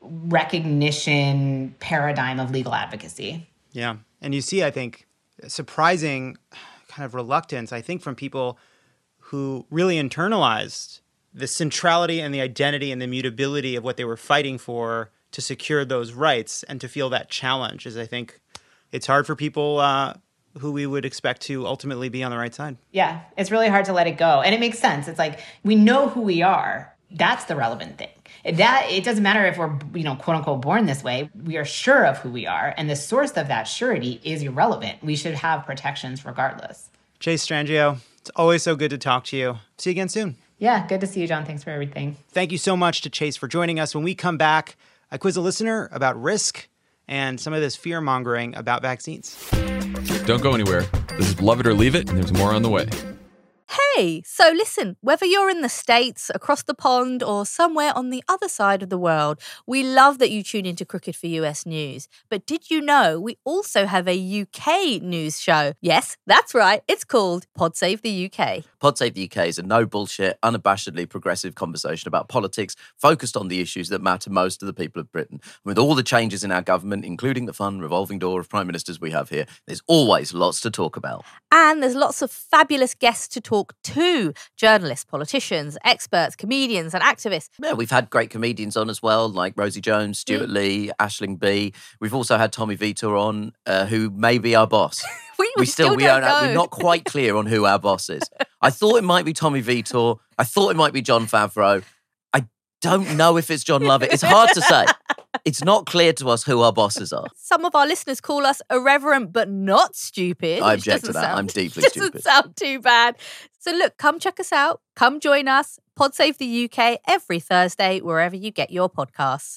recognition paradigm of legal advocacy. Yeah. And you see, I think, surprising kind of reluctance, I think, from people who really internalized the centrality and the identity and the mutability of what they were fighting for to secure those rights, and to feel that challenge is, I think, it's hard for people who we would expect to ultimately be on the right side. Yeah, it's really hard to let it go. And it makes sense. It's like, we know who we are. That's the relevant thing. That it doesn't matter if we're, quote unquote, born this way. We are sure of who we are, and the source of that surety is irrelevant. We should have protections regardless. Chase Strangio, it's always so good to talk to you. See you again soon. Yeah, good to see you, John. Thanks for everything. Thank you so much to Chase for joining us. When we come back, I quiz a listener about risk and some of this fear-mongering about vaccines. Don't go anywhere. This is Love It or Leave It, and there's more on the way. Hey, so listen, whether you're in the States, across the pond, or somewhere on the other side of the world, we love that you tune into Crooked for US News. But did you know we also have a UK news show? Yes, that's right. It's called Pod Save the UK. Pod Save the UK is a no-bullshit, unabashedly progressive conversation about politics focused on the issues that matter most to the people of Britain. With all the changes in our government, including the fun revolving door of prime ministers we have here, there's always lots to talk about. And there's lots of fabulous guests to talk to. Journalists, politicians, experts, comedians and activists. Yeah, we've had great comedians on as well, like Rosie Jones, Stuart Lee, Aisling B. We've also had Tommy Vitor on, who may be our boss. we still don't know. We're not quite clear on who our boss is. I thought it might be Tommy Vitor. I thought it might be Jon Favreau. I don't know if it's John Lovett. It's hard to say. It's not clear to us who our bosses are. Some of our listeners call us irreverent but not stupid. I which object to doesn't that. sound- I'm deeply doesn't stupid. sound too bad. So look, come check us out. Come join us. Pod Save the UK every Thursday, wherever you get your podcasts.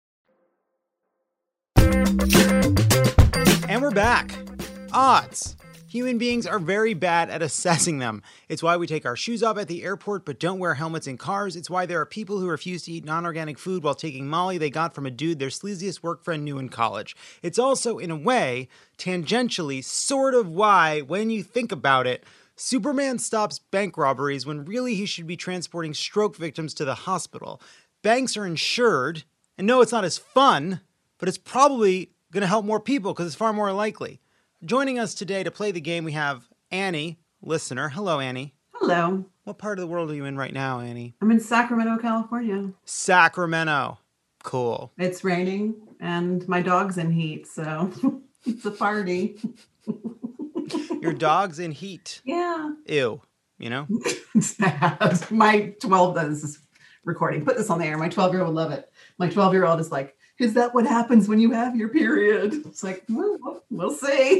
And we're back. Odds. Human beings are very bad at assessing them. It's why we take our shoes off at the airport but don't wear helmets in cars. It's why there are people who refuse to eat non-organic food while taking Molly they got from a dude their sleaziest work friend knew in college. It's also, in a way, tangentially, sort of why, when you think about it, Superman stops bank robberies when really he should be transporting stroke victims to the hospital. Banks are insured, and no, it's not as fun, but it's probably going to help more people because it's far more likely. Joining us today to play the game, we have Annie, listener. Hello, Annie. Hello. What part of the world are you in right now, Annie? I'm in Sacramento, California. Sacramento. Cool. It's raining and my dog's in heat, so it's a party. Your dog's in heat. Yeah. Ew. You know? It's bad. My 12, this is recording. Put this on the air. My 12-year-old would love it. My 12-year-old is like, is that what happens when you have your period? It's like, we'll see.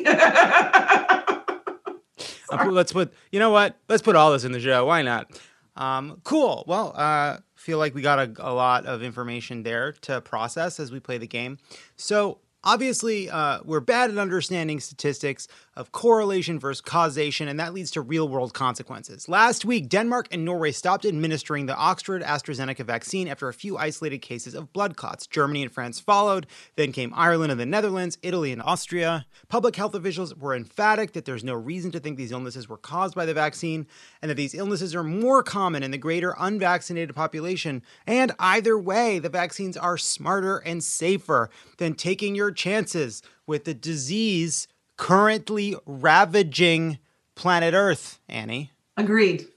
Let's put, you know what? Let's put all this in the show. Why not? Cool. Well, feel like we got a lot of information there to process as we play the game. So obviously, we're bad at understanding statistics of correlation versus causation, and that leads to real-world consequences. Last week, Denmark and Norway stopped administering the Oxford AstraZeneca vaccine after a few isolated cases of blood clots. Germany and France followed. Then came Ireland and the Netherlands, Italy and Austria. Public health officials were emphatic that there's no reason to think these illnesses were caused by the vaccine, and that these illnesses are more common in the greater unvaccinated population. And either way, the vaccines are smarter and safer than taking your chances with the disease currently ravaging planet Earth, Annie. Agreed.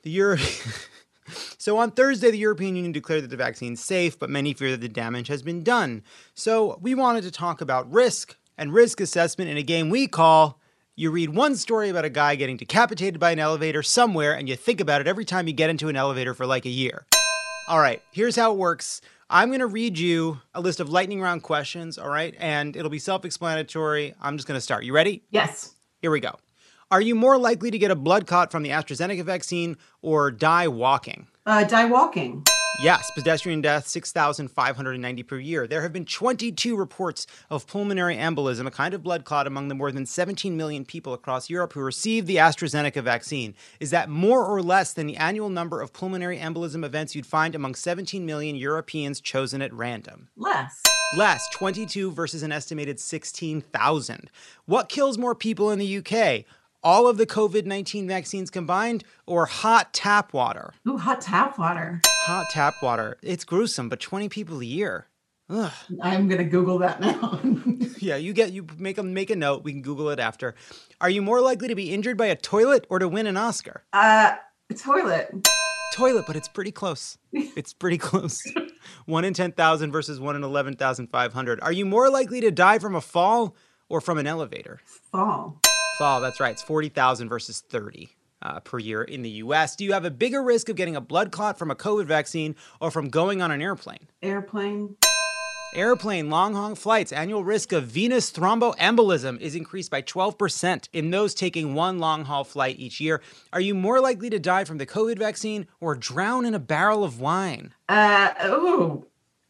So on Thursday, the European Union declared that the vaccine's safe, but many fear that the damage has been done. So we wanted to talk about risk and risk assessment in a game we call You Read One Story About a Guy Getting Decapitated by an Elevator Somewhere, and you think about it every time you get into an elevator for like a year. All right, here's how it works. I'm going to read you a list of lightning round questions, all right? And it'll be self-explanatory. I'm just going to start. You ready? Yes. Here we go. Are you more likely to get a blood clot from the AstraZeneca vaccine or die walking? Die walking. Yes, pedestrian death, 6,590 per year. There have been 22 reports of pulmonary embolism, a kind of blood clot, among the more than 17 million people across Europe who received the AstraZeneca vaccine. Is that more or less than the annual number of pulmonary embolism events you'd find among 17 million Europeans chosen at random? Less. Less, 22 versus an estimated 16,000. What kills more people in the UK? All of the COVID-19 vaccines combined, or hot tap water? Ooh, hot tap water. Hot tap water. It's gruesome, but 20 people a year. Ugh. I'm going to Google that now. Yeah, you make a note. We can Google it after. Are you more likely to be injured by a toilet or to win an Oscar? Toilet. Toilet, but it's pretty close. It's pretty close. 1 in 10,000 versus 1 in 11,500. Are you more likely to die from a fall or from an elevator? Fall. Fall, that's right. It's 40,000 versus 30 per year in the U.S. Do you have a bigger risk of getting a blood clot from a COVID vaccine or from going on an airplane? Airplane. Airplane, long-haul flights, annual risk of venous thromboembolism is increased by 12% in those taking one long-haul flight each year. Are you more likely to die from the COVID vaccine or drown in a barrel of wine? What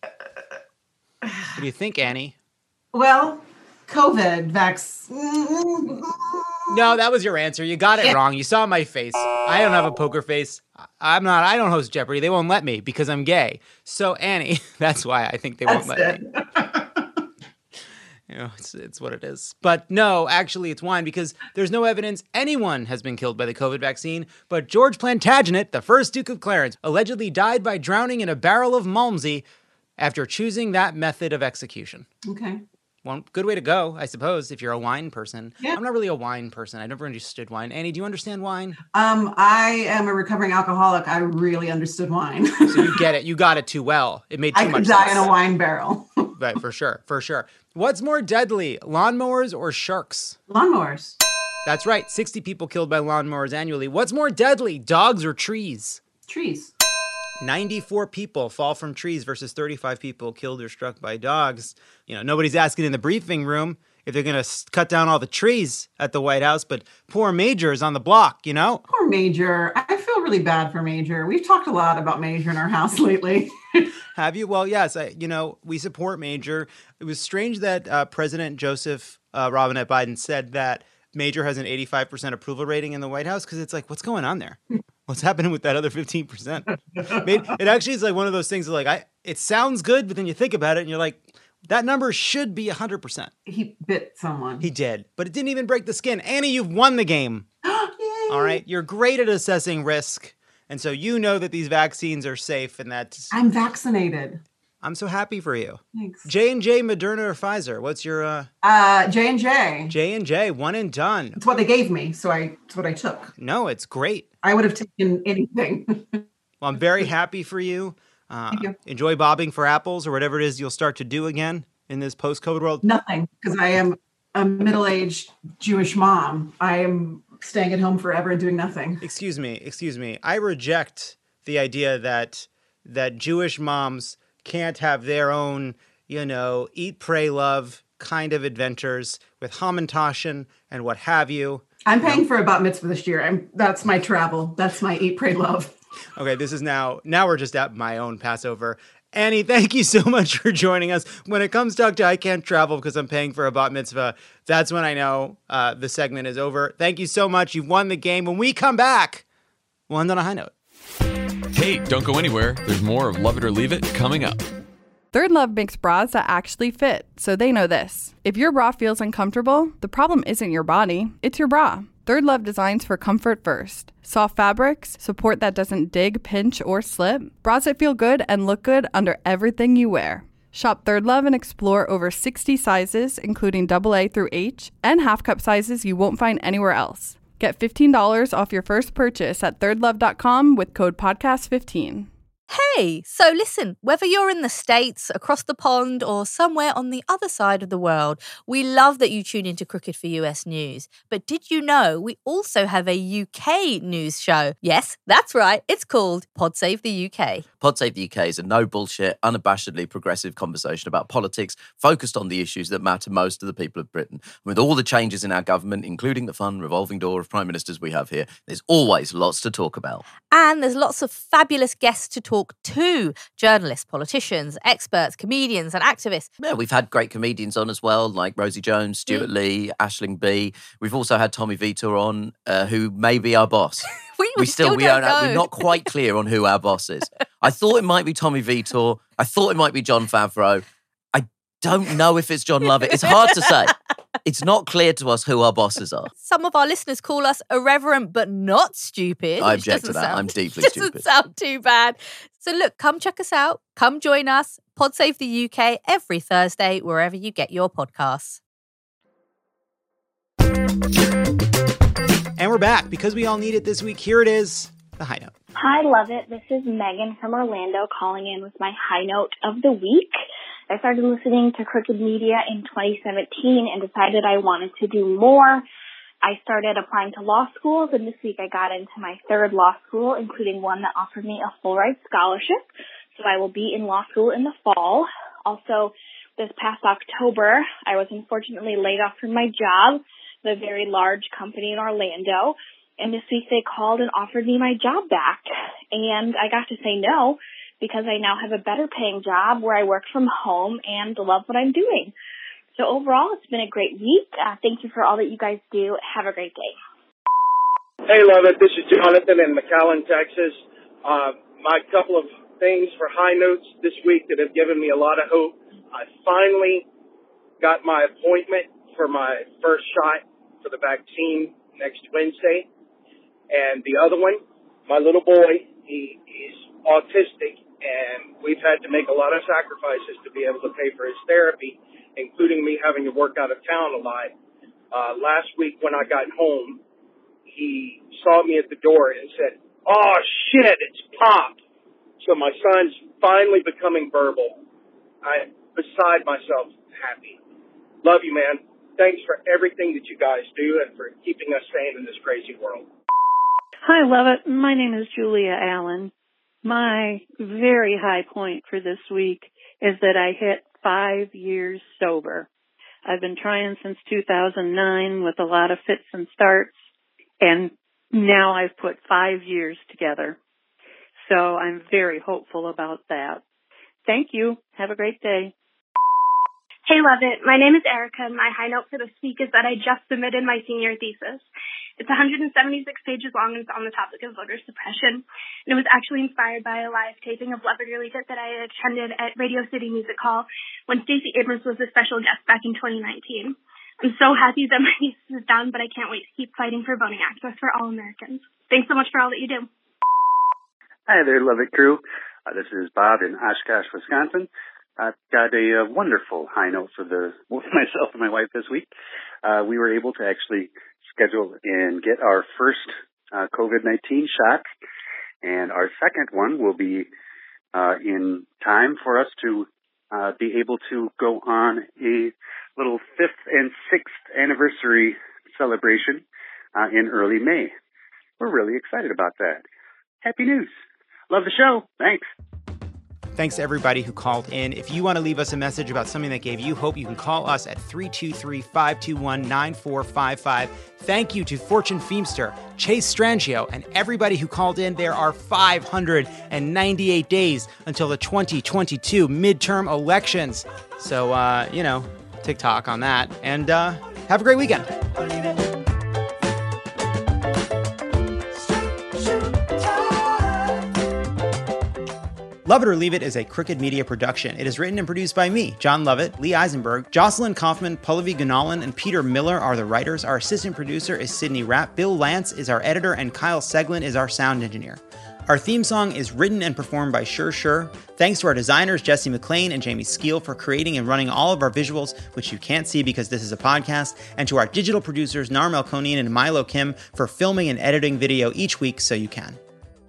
do you think, Annie? Well, COVID vaccine. No, that was your answer. You got it wrong. You saw my face. I don't have a poker face. I don't host Jeopardy. They won't let me because I'm gay. So Annie, that's why I think they won't let me. You know, it's what it is. But no, actually it's wine because there's no evidence anyone has been killed by the COVID vaccine. But George Plantagenet, the first Duke of Clarence, allegedly died by drowning in a barrel of Malmsey after choosing that method of execution. Okay. One good way to go, I suppose, if you're a wine person. Yeah. I'm not really a wine person. I never understood wine. Annie, do you understand wine? I am a recovering alcoholic. I really understood wine. So you get it. You got it too well. It made too much sense. I could die in a wine barrel. Right, for sure. For sure. What's more deadly, lawnmowers or sharks? Lawnmowers. That's right. 60 people killed by lawnmowers annually. What's more deadly, dogs or trees? Trees. 94 people fall from trees versus 35 people killed or struck by dogs. You know, nobody's asking in the briefing room if they're going to cut down all the trees at the White House, but poor Major is on the block, you know? Poor Major. I feel really bad for Major. We've talked a lot about Major in our house lately. Have you? Well, yes. We support Major. It was strange that President Joseph Robinette Biden said that Major has an 85% approval rating in the White House, because it's like, what's going on there? What's happening with that other 15%? It actually is like one of those things that, like, it sounds good, but then you think about it and you're like, that number should be 100%. He bit someone. He did, but it didn't even break the skin. Annie, you've won the game. All right. You're great at assessing risk. And so you know that these vaccines are safe and that I'm vaccinated. I'm so happy for you. Thanks. J&J, Moderna, or Pfizer? What's your J&J. J&J, one and done. It's what they gave me, so it's what I took. No, it's great. I would have taken anything. Well, I'm very happy for you. Thank you. Enjoy bobbing for apples or whatever it is you'll start to do again in this post-COVID world. Nothing, because I am a middle-aged Jewish mom. I am staying at home forever and doing nothing. Excuse me. I reject the idea that Jewish moms can't have their own, eat, pray, love kind of adventures with Hamantaschen and what have you. I'm paying for a bat mitzvah this year. That's my travel. That's my eat, pray, love. Okay, this is now we're just at my own Passover. Annie, thank you so much for joining us. When it comes to I can't travel because I'm paying for a bat mitzvah, that's when I know the segment is over. Thank you so much. You've won the game. When we come back, we'll end on a high note. Hey, don't go anywhere. There's more of Love It or Leave It coming up. Third Love makes bras that actually fit, so they know this. If your bra feels uncomfortable, the problem isn't your body, it's your bra. Third Love designs for comfort first. Soft fabrics, support that doesn't dig, pinch, or slip. Bras that feel good and look good under everything you wear. Shop Third Love and explore over 60 sizes, including AA through H, and half cup sizes you won't find anywhere else. Get $15 off your first purchase at thirdlove.com with code podcast15. Hey, so listen, whether you're in the States, across the pond, or somewhere on the other side of the world, we love that you tune into Crooked for US News. But did you know we also have a UK news show? Yes, that's right, it's called Pod Save the UK. Pod Save the UK is a no bullshit, unabashedly progressive conversation about politics focused on the issues that matter most to the people of Britain. With all the changes in our government, including the fun revolving door of prime ministers we have here, there's always lots to talk about. And there's lots of fabulous guests to talk to. Journalists, politicians, experts, comedians and activists. Yeah, we've had great comedians on as well, like Rosie Jones, Stuart Lee, Aisling B. We've also had Tommy Vitor on, who may be our boss. we still don't know. We're not quite clear on who our boss is. I thought it might be Tommy Vitor. I thought it might be Jon Favreau. I don't know if it's John Lovett. It's hard to say. It's not clear to us who our bosses are. Some of our listeners call us irreverent but not stupid. I object to that. I'm deeply stupid. Doesn't sound too bad. So look, come check us out. Come join us. Pod Save the UK every Thursday, wherever you get your podcasts. And we're back because we all need it this week. Here it is, the high note. Hi, Love It. This is Megan from Orlando calling in with my high note of the week. I started listening to Crooked Media in 2017 and decided I wanted to do more. I started applying to law schools, and this week I got into my third law school, including one that offered me a full ride scholarship. So I will be in law school in the fall. Also, this past October, I was unfortunately laid off from my job, the very large company in Orlando. And this week they called and offered me my job back. And I got to say no, because I now have a better paying job where I work from home and love what I'm doing. So overall, it's been a great week. Thank you for all that you guys do. Have a great day. Hey, Love It. This is Jonathan in McAllen, Texas. My couple of things for high notes this week that have given me a lot of hope. I finally got my appointment for my first shot for the vaccine next Wednesday. And the other one, my little boy, he's autistic, and we've had to make a lot of sacrifices to be able to pay for his therapy, including me having to work out of town a lot. Last week when I got home, he saw me at the door and said, "Oh, shit, it's Pop." So my son's finally becoming verbal. I'm beside myself happy. Love you, man. Thanks for everything that you guys do and for keeping us sane in this crazy world. Hi, Love It. My name is Julia Allen. My very high point for this week is that I hit 5 years sober. I've been trying since 2009 with a lot of fits and starts, and now I've put 5 years together. So I'm very hopeful about that. Thank you. Have a great day. Hey, love it. My name is Erica, and my high note for this week is that I just submitted my senior thesis. It's 176 pages long and it's on the topic of voter suppression. And it was actually inspired by a live taping of Love It or Leave It that I attended at Radio City Music Hall when Stacey Abrams was a special guest back in 2019. I'm so happy that my thesis is done, but I can't wait to keep fighting for voting access for all Americans. Thanks so much for all that you do. Hi there, Love It crew. This is Bob in Oshkosh, Wisconsin. I've got a wonderful high note for myself and my wife this week. We were able to actually schedule and get our first COVID-19 shot, and our second one will be in time for us to be able to go on a little 5th and 6th anniversary celebration in early May. We're really excited about that. Happy news. Love the show. Thanks. Thanks to everybody who called in. If you want to leave us a message about something that gave you hope, you can call us at 323-521-9455. Thank you to Fortune Feemster, Chase Strangio, and everybody who called in. There are 598 days until the 2022 midterm elections. So, TikTok on that. And have a great weekend. Love It or Leave It is a Crooked Media production. It is written and produced by me, John Lovett, Lee Eisenberg, Jocelyn Kaufman, Pallavi Gunalan, and Peter Miller are the writers. Our assistant producer is Sydney Rapp. Bill Lance is our editor, and Kyle Seglin is our sound engineer. Our theme song is written and performed by Sure. Thanks to our designers, Jesse McLean and Jamie Skeel, for creating and running all of our visuals, which you can't see because this is a podcast, and to our digital producers, Nar Melkonian and Milo Kim, for filming and editing video each week so you can.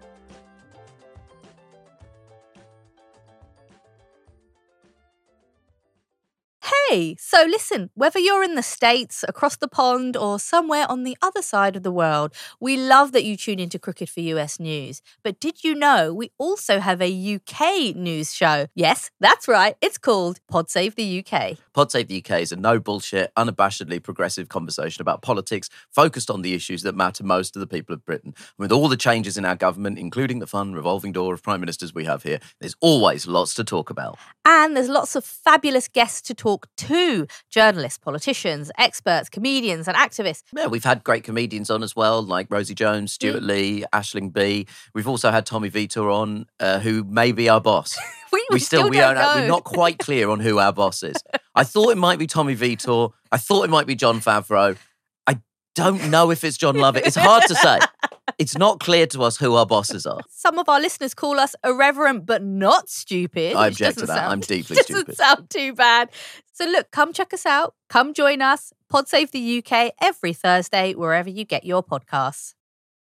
Hey, so listen, whether you're in the States, across the pond, or somewhere on the other side of the world, we love that you tune into Crooked for US News. But did you know we also have a UK news show? Yes, that's right, it's called Pod Save the UK. Pod Save the UK is a no bullshit, unabashedly progressive conversation about politics focused on the issues that matter most to the people of Britain. And with all the changes in our government, including the fun revolving door of prime ministers we have here, there's always lots to talk about. And there's lots of fabulous guests to talk to. Journalists, politicians, experts, comedians and activists. Yeah, we've had great comedians on as well, like Rosie Jones, Stuart Lee, Aisling B. We've also had Tommy Vitor on, who may be our boss. we still don't know. We're not quite clear on who our boss is. I thought it might be Tommy Vitor. I thought it might be Jon Favreau. I don't know if it's John Lovett. It's hard to say. It's not clear to us who our bosses are. Some of our listeners call us irreverent but not stupid. I object to that. I'm deeply stupid. Doesn't sound too bad. So look, come check us out. Come join us. Pod Save the UK every Thursday, wherever you get your podcasts.